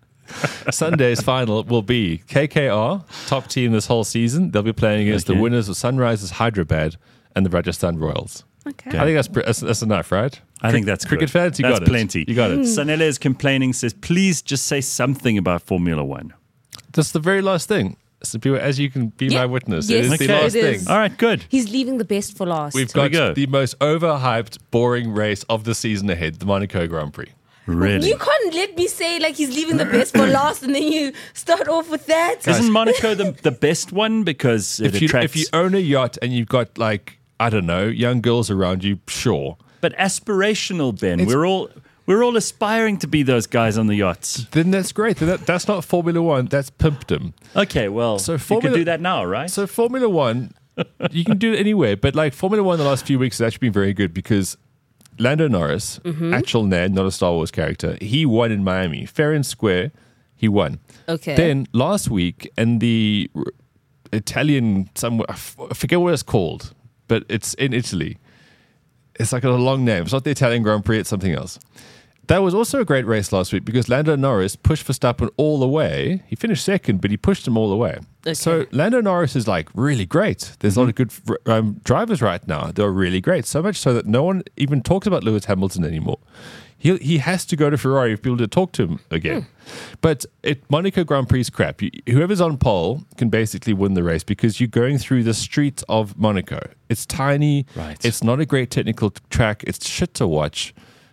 Sunday's final will be KKR, top team this whole season. They'll be playing against the Okay. winners of Sunrisers Hyderabad and the Rajasthan Royals. Okay. I think that's enough, right? I think that's cricket good. fans. You That's got it. plenty. You got it. Sanele is complaining, says, please just say something about Formula One. That's the very last thing. So people, as you can be Yeah. my witness, Yes, it is Okay. the last it thing. is. All right, good. He's leaving the best for last. We've Here we got go. the most overhyped, boring race of the season ahead, the Monaco Grand Prix. Really? You can't let me say like he's leaving the best for last and then you start off with that. Isn't Monaco the best one because it If you attracts... own a yacht and you've got like I don't know, young girls around you, sure. But aspirational, Ben. We're all aspiring to be those guys on the yachts. Then that's great. That's not Formula One. That's pimpdom. Okay, well, So you can do that now, right? So Formula One, you can do it anywhere. But like Formula One, the last few weeks has actually been very good because Lando Norris, actual Ned, not a Star Wars character, he won in Miami, fair and square. He won. Okay. Then last week, in the Italian somewhere, I forget what it's called, but it's in Italy. It's like a long name. It's not the Italian Grand Prix. It's something else. That was also a great race last week because Lando Norris pushed Verstappen all the way. He finished second, but he pushed him all the way. Okay. So Lando Norris is like really great. There's a lot of good drivers right now. They're really great. So much so that no one even talks about Lewis Hamilton anymore. He has to go to Ferrari for people to talk to him again. But Monaco Grand Prix is crap. Whoever's on pole can basically win the race because you're going through the streets of Monaco. It's tiny. Right. It's not a great technical track. It's shit to watch.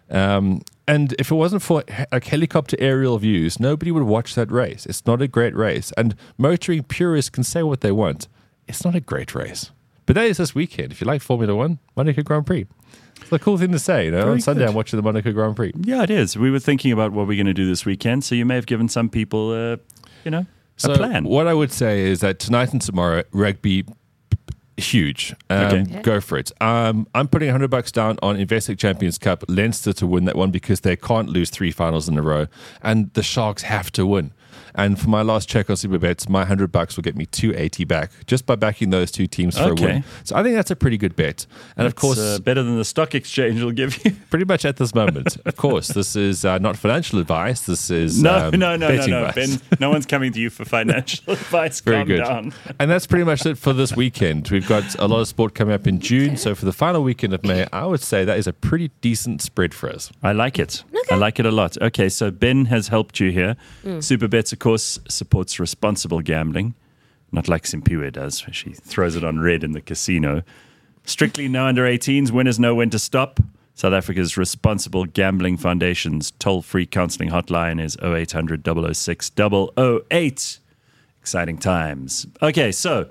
And if it wasn't for like helicopter aerial views, nobody would watch that race. It's not a great race. And motoring purists can say what they want. It's not a great race. But that is this weekend. If you like Formula One, Monaco Grand Prix. It's a cool thing to say, Very on Sunday good. I'm watching the Monaco Grand Prix. Yeah, it is. We were thinking about what we're going to do this weekend, so you may have given some people, a plan. What I would say is that tonight and tomorrow, rugby, huge. Okay. Go for it. I'm putting $100 down on Investec Champions Cup, Leinster to win that one because they can't lose 3 finals in a row, and the Sharks have to win. And for my last check on Superbets, my $100 will get me $280 back just by backing those two teams for a win. So I think that's a pretty good bet. And of course, better than the stock exchange will give you. pretty much at this moment. Of course, this is not financial advice. This is No, betting Ben. advice. No one's coming to you for financial advice. Very Calm good. down. And that's pretty much it for this weekend. We've got a lot of sport coming up in June. So for the final weekend of May, I would say that is a pretty decent spread for us. I like it. I like it a lot. Okay, so Ben has helped you here. Superbets, of course, supports responsible gambling, not like Simpiwe does, where she throws it on red in the casino. Strictly no under 18s. Winners know when to stop. South Africa's Responsible Gambling Foundation's toll-free counselling hotline is 0800 006 008. Exciting times. Okay, so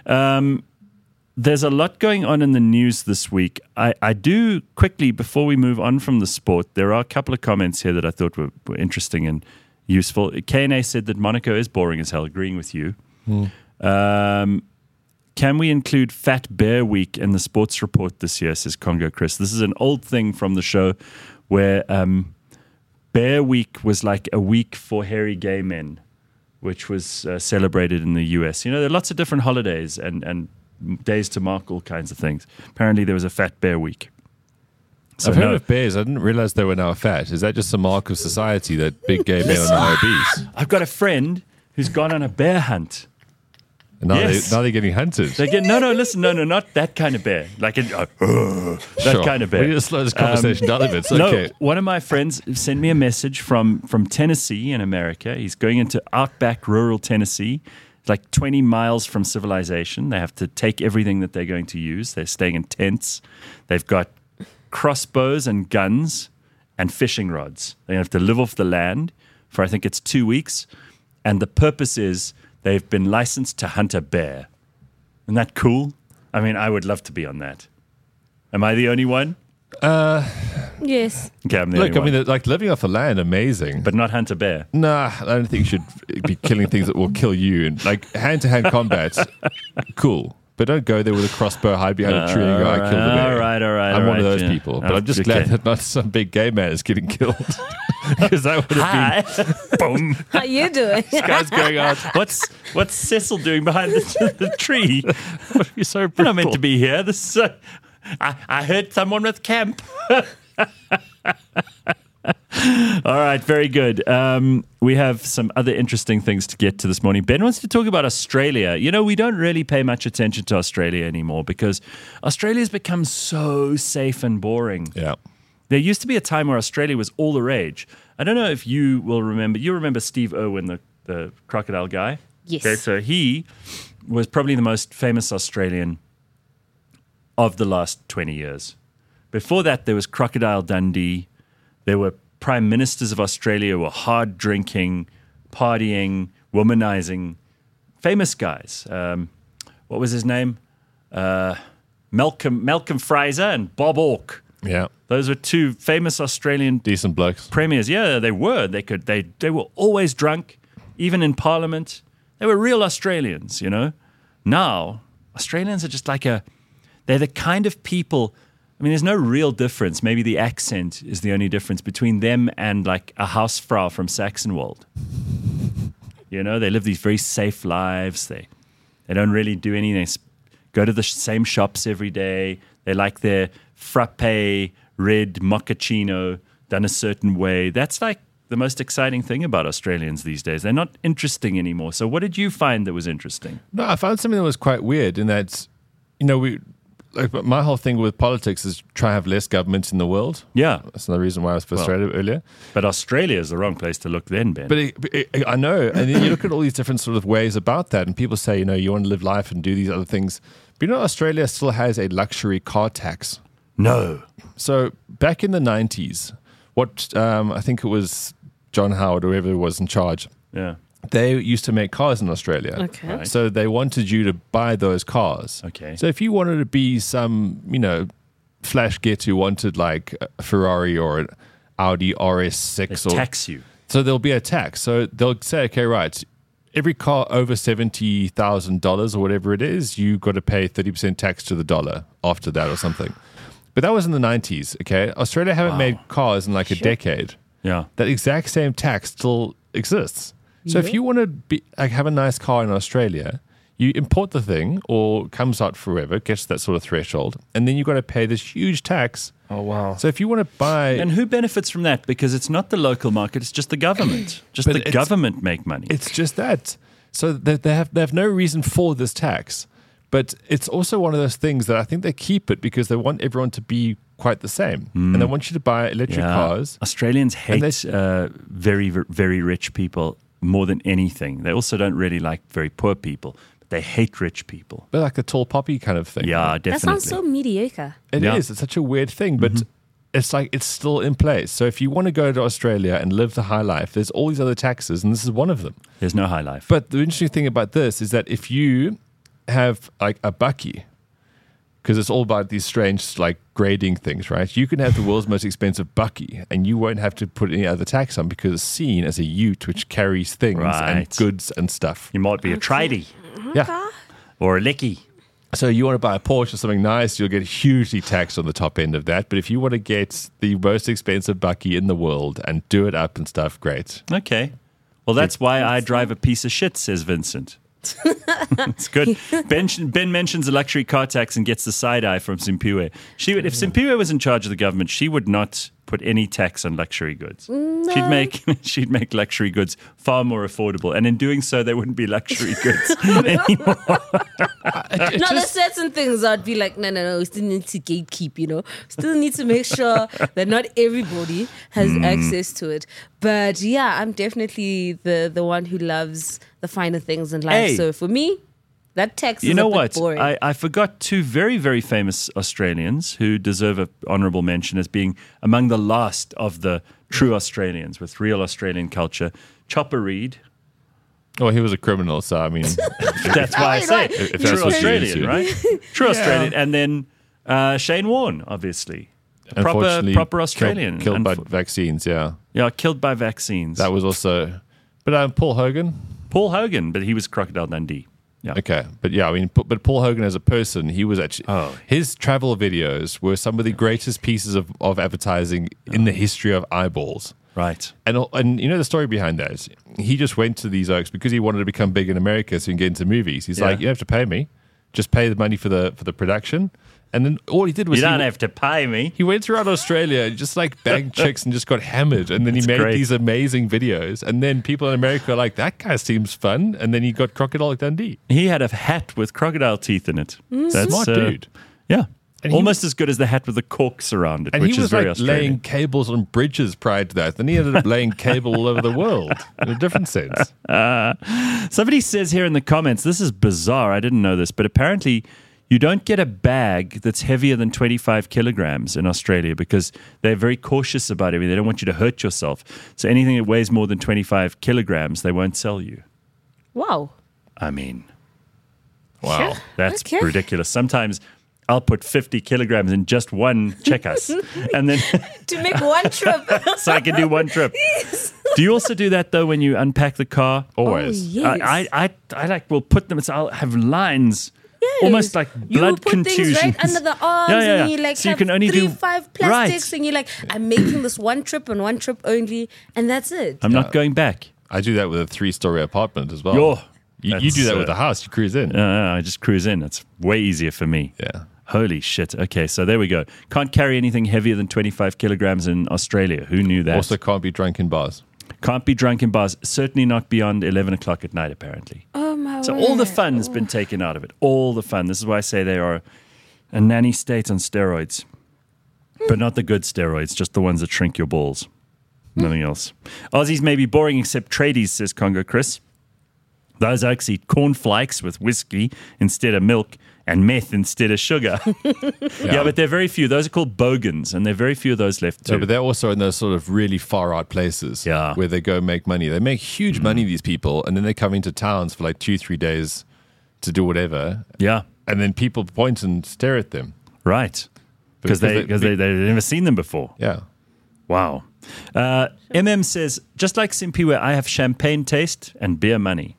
there's a lot going on in the news this week. I do quickly, before we move on from the sport, there are a couple of comments here that I thought were interesting and useful. KNA said that Monaco is boring as hell, agreeing with you. Can we include Fat Bear Week in the sports report this year, says Congo Chris. This is an old thing from the show where Bear Week was like a week for hairy gay men, which was celebrated in the US. You know, there are lots of different holidays and days to mark all kinds of things. Apparently there was a Fat Bear Week. So I've heard of bears. I didn't realize they were now fat. Is that just a mark of society that big gay men are now obese? I've got a friend who's gone on a bear hunt. And now, Yes. they're getting hunted. They get no, not that kind of bear. Like that Sure. kind of bear. We need to slow this conversation down a bit. It's No, okay. one of my friends sent me a message from Tennessee in America. He's going into outback rural Tennessee, like 20 miles from civilization. They have to take everything that they're going to use. They're staying in tents. They've got crossbows and guns and fishing rods. They have to live off the land for, I think it's 2 weeks. And the purpose is they've been licensed to hunt a bear. Isn't that cool? I mean, I would love to be on that. Am I the only one? Yes. Okay, I'm the Look, only I mean, one. like living off the land, amazing. But not hunt a bear. Nah, I don't think you should be killing things that will kill you. And like hand-to-hand combat, cool. But don't go there with a crossbow, hide behind a tree and go, I killed the bear. All right. I'm one of those yeah. people. But I'm just glad that not some big gay man is getting killed. Because that would have been... Hi. Boom. How you doing? Guys going on. What's Cecil doing behind the tree? You're so You're brutal. not meant to be here. This is I heard someone with camp. All right, very good. We have some other interesting things to get to this morning. Ben wants to talk about Australia. You know, we don't really pay much attention to Australia anymore because Australia's become so safe and boring. Yeah. There used to be a time where Australia was all the rage. I don't know if you will remember. You remember Steve Irwin, the crocodile guy? Yes. Okay, so he was probably the most famous Australian of the last 20 years. Before that, there was Crocodile Dundee. There were prime ministers of Australia who were hard drinking, partying, womanizing, famous guys. What was his name? Malcolm Fraser and Bob Hawke. Yeah. Those were two famous Australian Decent blokes. premiers. Yeah, they were. They were always drunk, even in Parliament. They were real Australians, you know. Now, Australians are just they're the kind of people. I mean, there's no real difference. Maybe the accent is the only difference between them and like a housefrau from Saxonwold. You know, they live these very safe lives. They don't really do anything. They go to the same shops every day. They like their frappe red mochaccino done a certain way. That's like the most exciting thing about Australians these days. They're not interesting anymore. So what did you find that was interesting? No, I found something that was quite weird in that, you know, my whole thing with politics is try to have less government in the world. Yeah. That's another reason why I was frustrated earlier. But Australia is the wrong place to look then, Ben. But I know. And then you look at all these different sort of ways about that, and people say, you know, you want to live life and do these other things. But you know, Australia still has a luxury car tax. No. So back in the 90s, I think it was John Howard or whoever was in charge, Yeah. they used to make cars in Australia. Okay. Right. So they wanted you to buy those cars. Okay. So if you wanted to be some, you know, flash git who wanted like a Ferrari or an Audi They RS6 or tax you. so there'll be a tax. So they'll say, okay, right, every car over $70,000 or whatever it is, you got to pay 30% tax to the dollar after that or something. But that was in the 90s, okay? Australia haven't made cars in like a decade. Yeah. That exact same tax still exists. So if you want to have a nice car in Australia, you import the thing or comes out forever, gets that sort of threshold, and then you've got to pay this huge tax. Oh, wow. So if you want to buy... And who benefits from that? Because it's not the local market, it's just the government. Just But the it's- government make money. It's just that. So they have no reason for this tax. But it's also one of those things that I think they keep it because they want everyone to be quite the same. And they want you to buy electric cars. Australians hate they- very, very rich people more than anything. They also don't really like very poor people. But they hate rich people. But like the tall poppy kind of thing. Yeah, definitely. That sounds so mediocre. It Yeah. is. It's such a weird thing, but it's like it's still in place. So if you want to go to Australia and live the high life, there's all these other taxes, and this is one of them. There's no high life. But the interesting thing about this is that if you have like a bucky, because it's all about these strange like grading things, right? You can have the world's most expensive bucky, and you won't have to put any other tax on because it's seen as a ute which carries things and Right. goods and stuff. You might be a tradie Yeah. or a licky. So you want to buy a Porsche or something nice, you'll get hugely taxed on the top end of that. But if you want to get the most expensive bucky in the world and do it up and stuff, great. Okay. Well, that's why I drive a piece of shit, says Vincent. It's good. Ben mentions a luxury car tax and gets the side eye from Simpiwe. If Simpiwe was in charge of the government, she would not put any tax on luxury goods. She'd make luxury goods far more affordable, and in doing so, they wouldn't be luxury goods anymore. No, there's certain things I'd be like, no, we still need to gatekeep, you know. Still need to make sure that not everybody has access to it. But yeah, I'm definitely the one who loves the finer things in life. Hey. So for me, that tax You is know a bit what? boring. I forgot two very, very famous Australians who deserve an honourable mention as being among the last of the true Australians with real Australian culture. Chopper Read. Well, he was a criminal, so I mean, That's why I say If that's true what you Australian, use, right? True Australian. And then Shane Warne, obviously. A unfortunately, proper Australian. killed by Unfo- vaccines. Yeah, Yeah, killed by vaccines. that was also. But Paul Hogan. Paul Hogan, but he was Crocodile Dundee. Yeah. Okay, but yeah, I mean, but Paul Hogan as a person, he was actually his travel videos were some of the greatest pieces of advertising in the history of eyeballs. Right. And you know the story behind that? He just went to these oaks because he wanted to become big in America so he can get into movies. He's Yeah. like, you don't have to pay me, just pay the money for the production. And then all he did was You don't have to pay me. he went throughout Australia and just like banged chicks and just got hammered. And then he made great. these amazing videos. And then people in America are like, that guy seems fun. And then he got Crocodile Dundee. He had a hat with crocodile teeth in it. That's, Smart dude. Yeah. And he Almost as good as the hat with the corks around it, And which he was is very like Australian. laying cables on bridges prior to that. Then he ended up laying cable all over the world in a different sense. Somebody says here in the comments, this is bizarre. I didn't know this, but apparently you don't get a bag that's heavier than 25 kilograms in Australia because they're very cautious about everything. They don't want you to hurt yourself. So anything that weighs more than 25 kilograms, they won't sell you. wow. I mean, Wow. that's Okay. ridiculous. Sometimes I'll put 50 kilograms in just one Checkers, and then To make one trip. so I can do one trip. Do you also do that though when you unpack the car? Always. Oh, yes. I like will put them. So I'll have lines, Yes. almost like You blood put contusions. things right under the arms, Yeah. and you like So you have can only do 5 plastics, right. and you're like, I'm making this one trip and one trip only, and that's it. I'm not going back. I do that with a 3-story apartment as well. Yo, you do that that's, with the house. You cruise in. I just cruise in. It's way easier for me. Yeah. Holy shit. Okay, so there we go. Can't carry anything heavier than 25 kilograms in Australia. Who knew that? Also can't be drunk in bars. Can't be drunk in bars. Certainly not beyond 11 o'clock at night, apparently. Oh my So word. all the fun's been taken out of it. All the fun. This is why I say they are a nanny state on steroids. But not the good steroids, just the ones that shrink your balls. Nothing else. Aussies may be boring except tradies, says Congo Chris. Those oaks eat cornflakes with whiskey instead of milk and meth instead of sugar. Yeah, but they're very few. Those are called bogans, and there are very few of those left too. No, but they're also in those sort of really far out places Yeah. where they go make money. They make huge money, these people, and then they come into towns for like 2-3 days to do whatever. Yeah, And then people point and stare at them. right. Because they've never seen them before. Yeah. Wow. MM says, just like Simpiwe, I have champagne taste and beer money.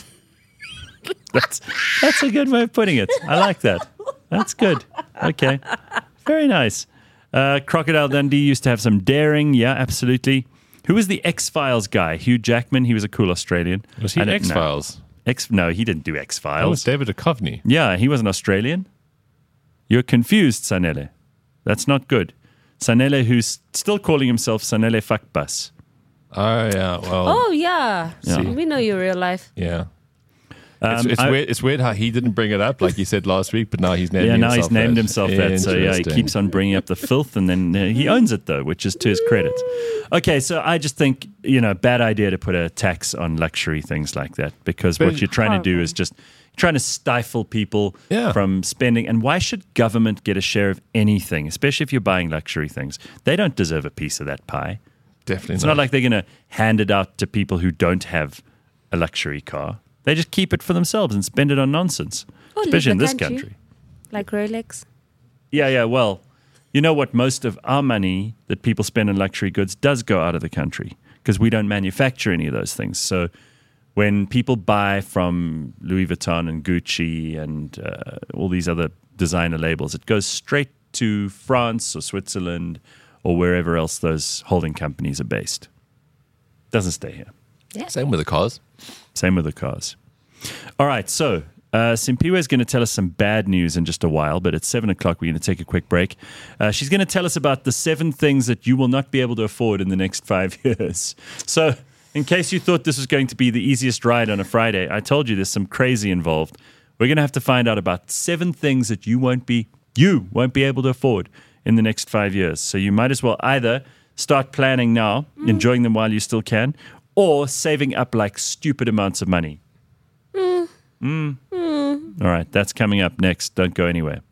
That's a good way of putting it. I like that. That's good. Okay. Very nice. Crocodile Dundee used to have some daring. Yeah, absolutely. Who was the X-Files guy? Hugh Jackman. He was a cool Australian. Was he I in don't know. X-Files? No, he didn't do That was X-Files. David Duchovny. Yeah, he was an Australian. You're confused, Sanele. That's not good. Sanele, who's still calling himself Sanele Fakbas. Oh, yeah. Well, Oh yeah. Yeah. We know your real life. yeah. It's weird how he didn't bring it up like he said last week, but now he's named Yeah, himself now he's named that. himself that. So yeah, he Interesting. keeps on bringing up the filth, and then he owns it though, which is to his credit. Okay, so I just think bad idea to put a tax on luxury things like that, because what you're trying to do is just trying to stifle people Yeah. from spending. And why should government get a share of anything, especially if you're buying luxury things? They don't deserve a piece of that pie. Definitely It's not like they're going to hand it out to people who don't have a luxury car. They just keep it for themselves and spend it on nonsense, Or leave especially in the this country. country. Like Rolex. Yeah. Well, you know what? Most of our money that people spend on luxury goods does go out of the country because we don't manufacture any of those things. So when people buy from Louis Vuitton and Gucci and all these other designer labels, it goes straight to France or Switzerland or wherever else those holding companies are based. Doesn't stay here. Same with the cars. Same with the cars. All right, so Simpiwe is going to tell us some bad news in just a while, but at 7 o'clock, we're going to take a quick break. She's going to tell us about the 7 things that you will not be able to afford in the next 5 years. So, in case you thought this was going to be the easiest ride on a Friday, I told you there's some crazy involved. We're going to have to find out about 7 things that you won't be able to afford in the next 5 years. So you might as well either start planning now, enjoying them while you still can, or saving up like stupid amounts of money. All right, that's coming up next. Don't go anywhere.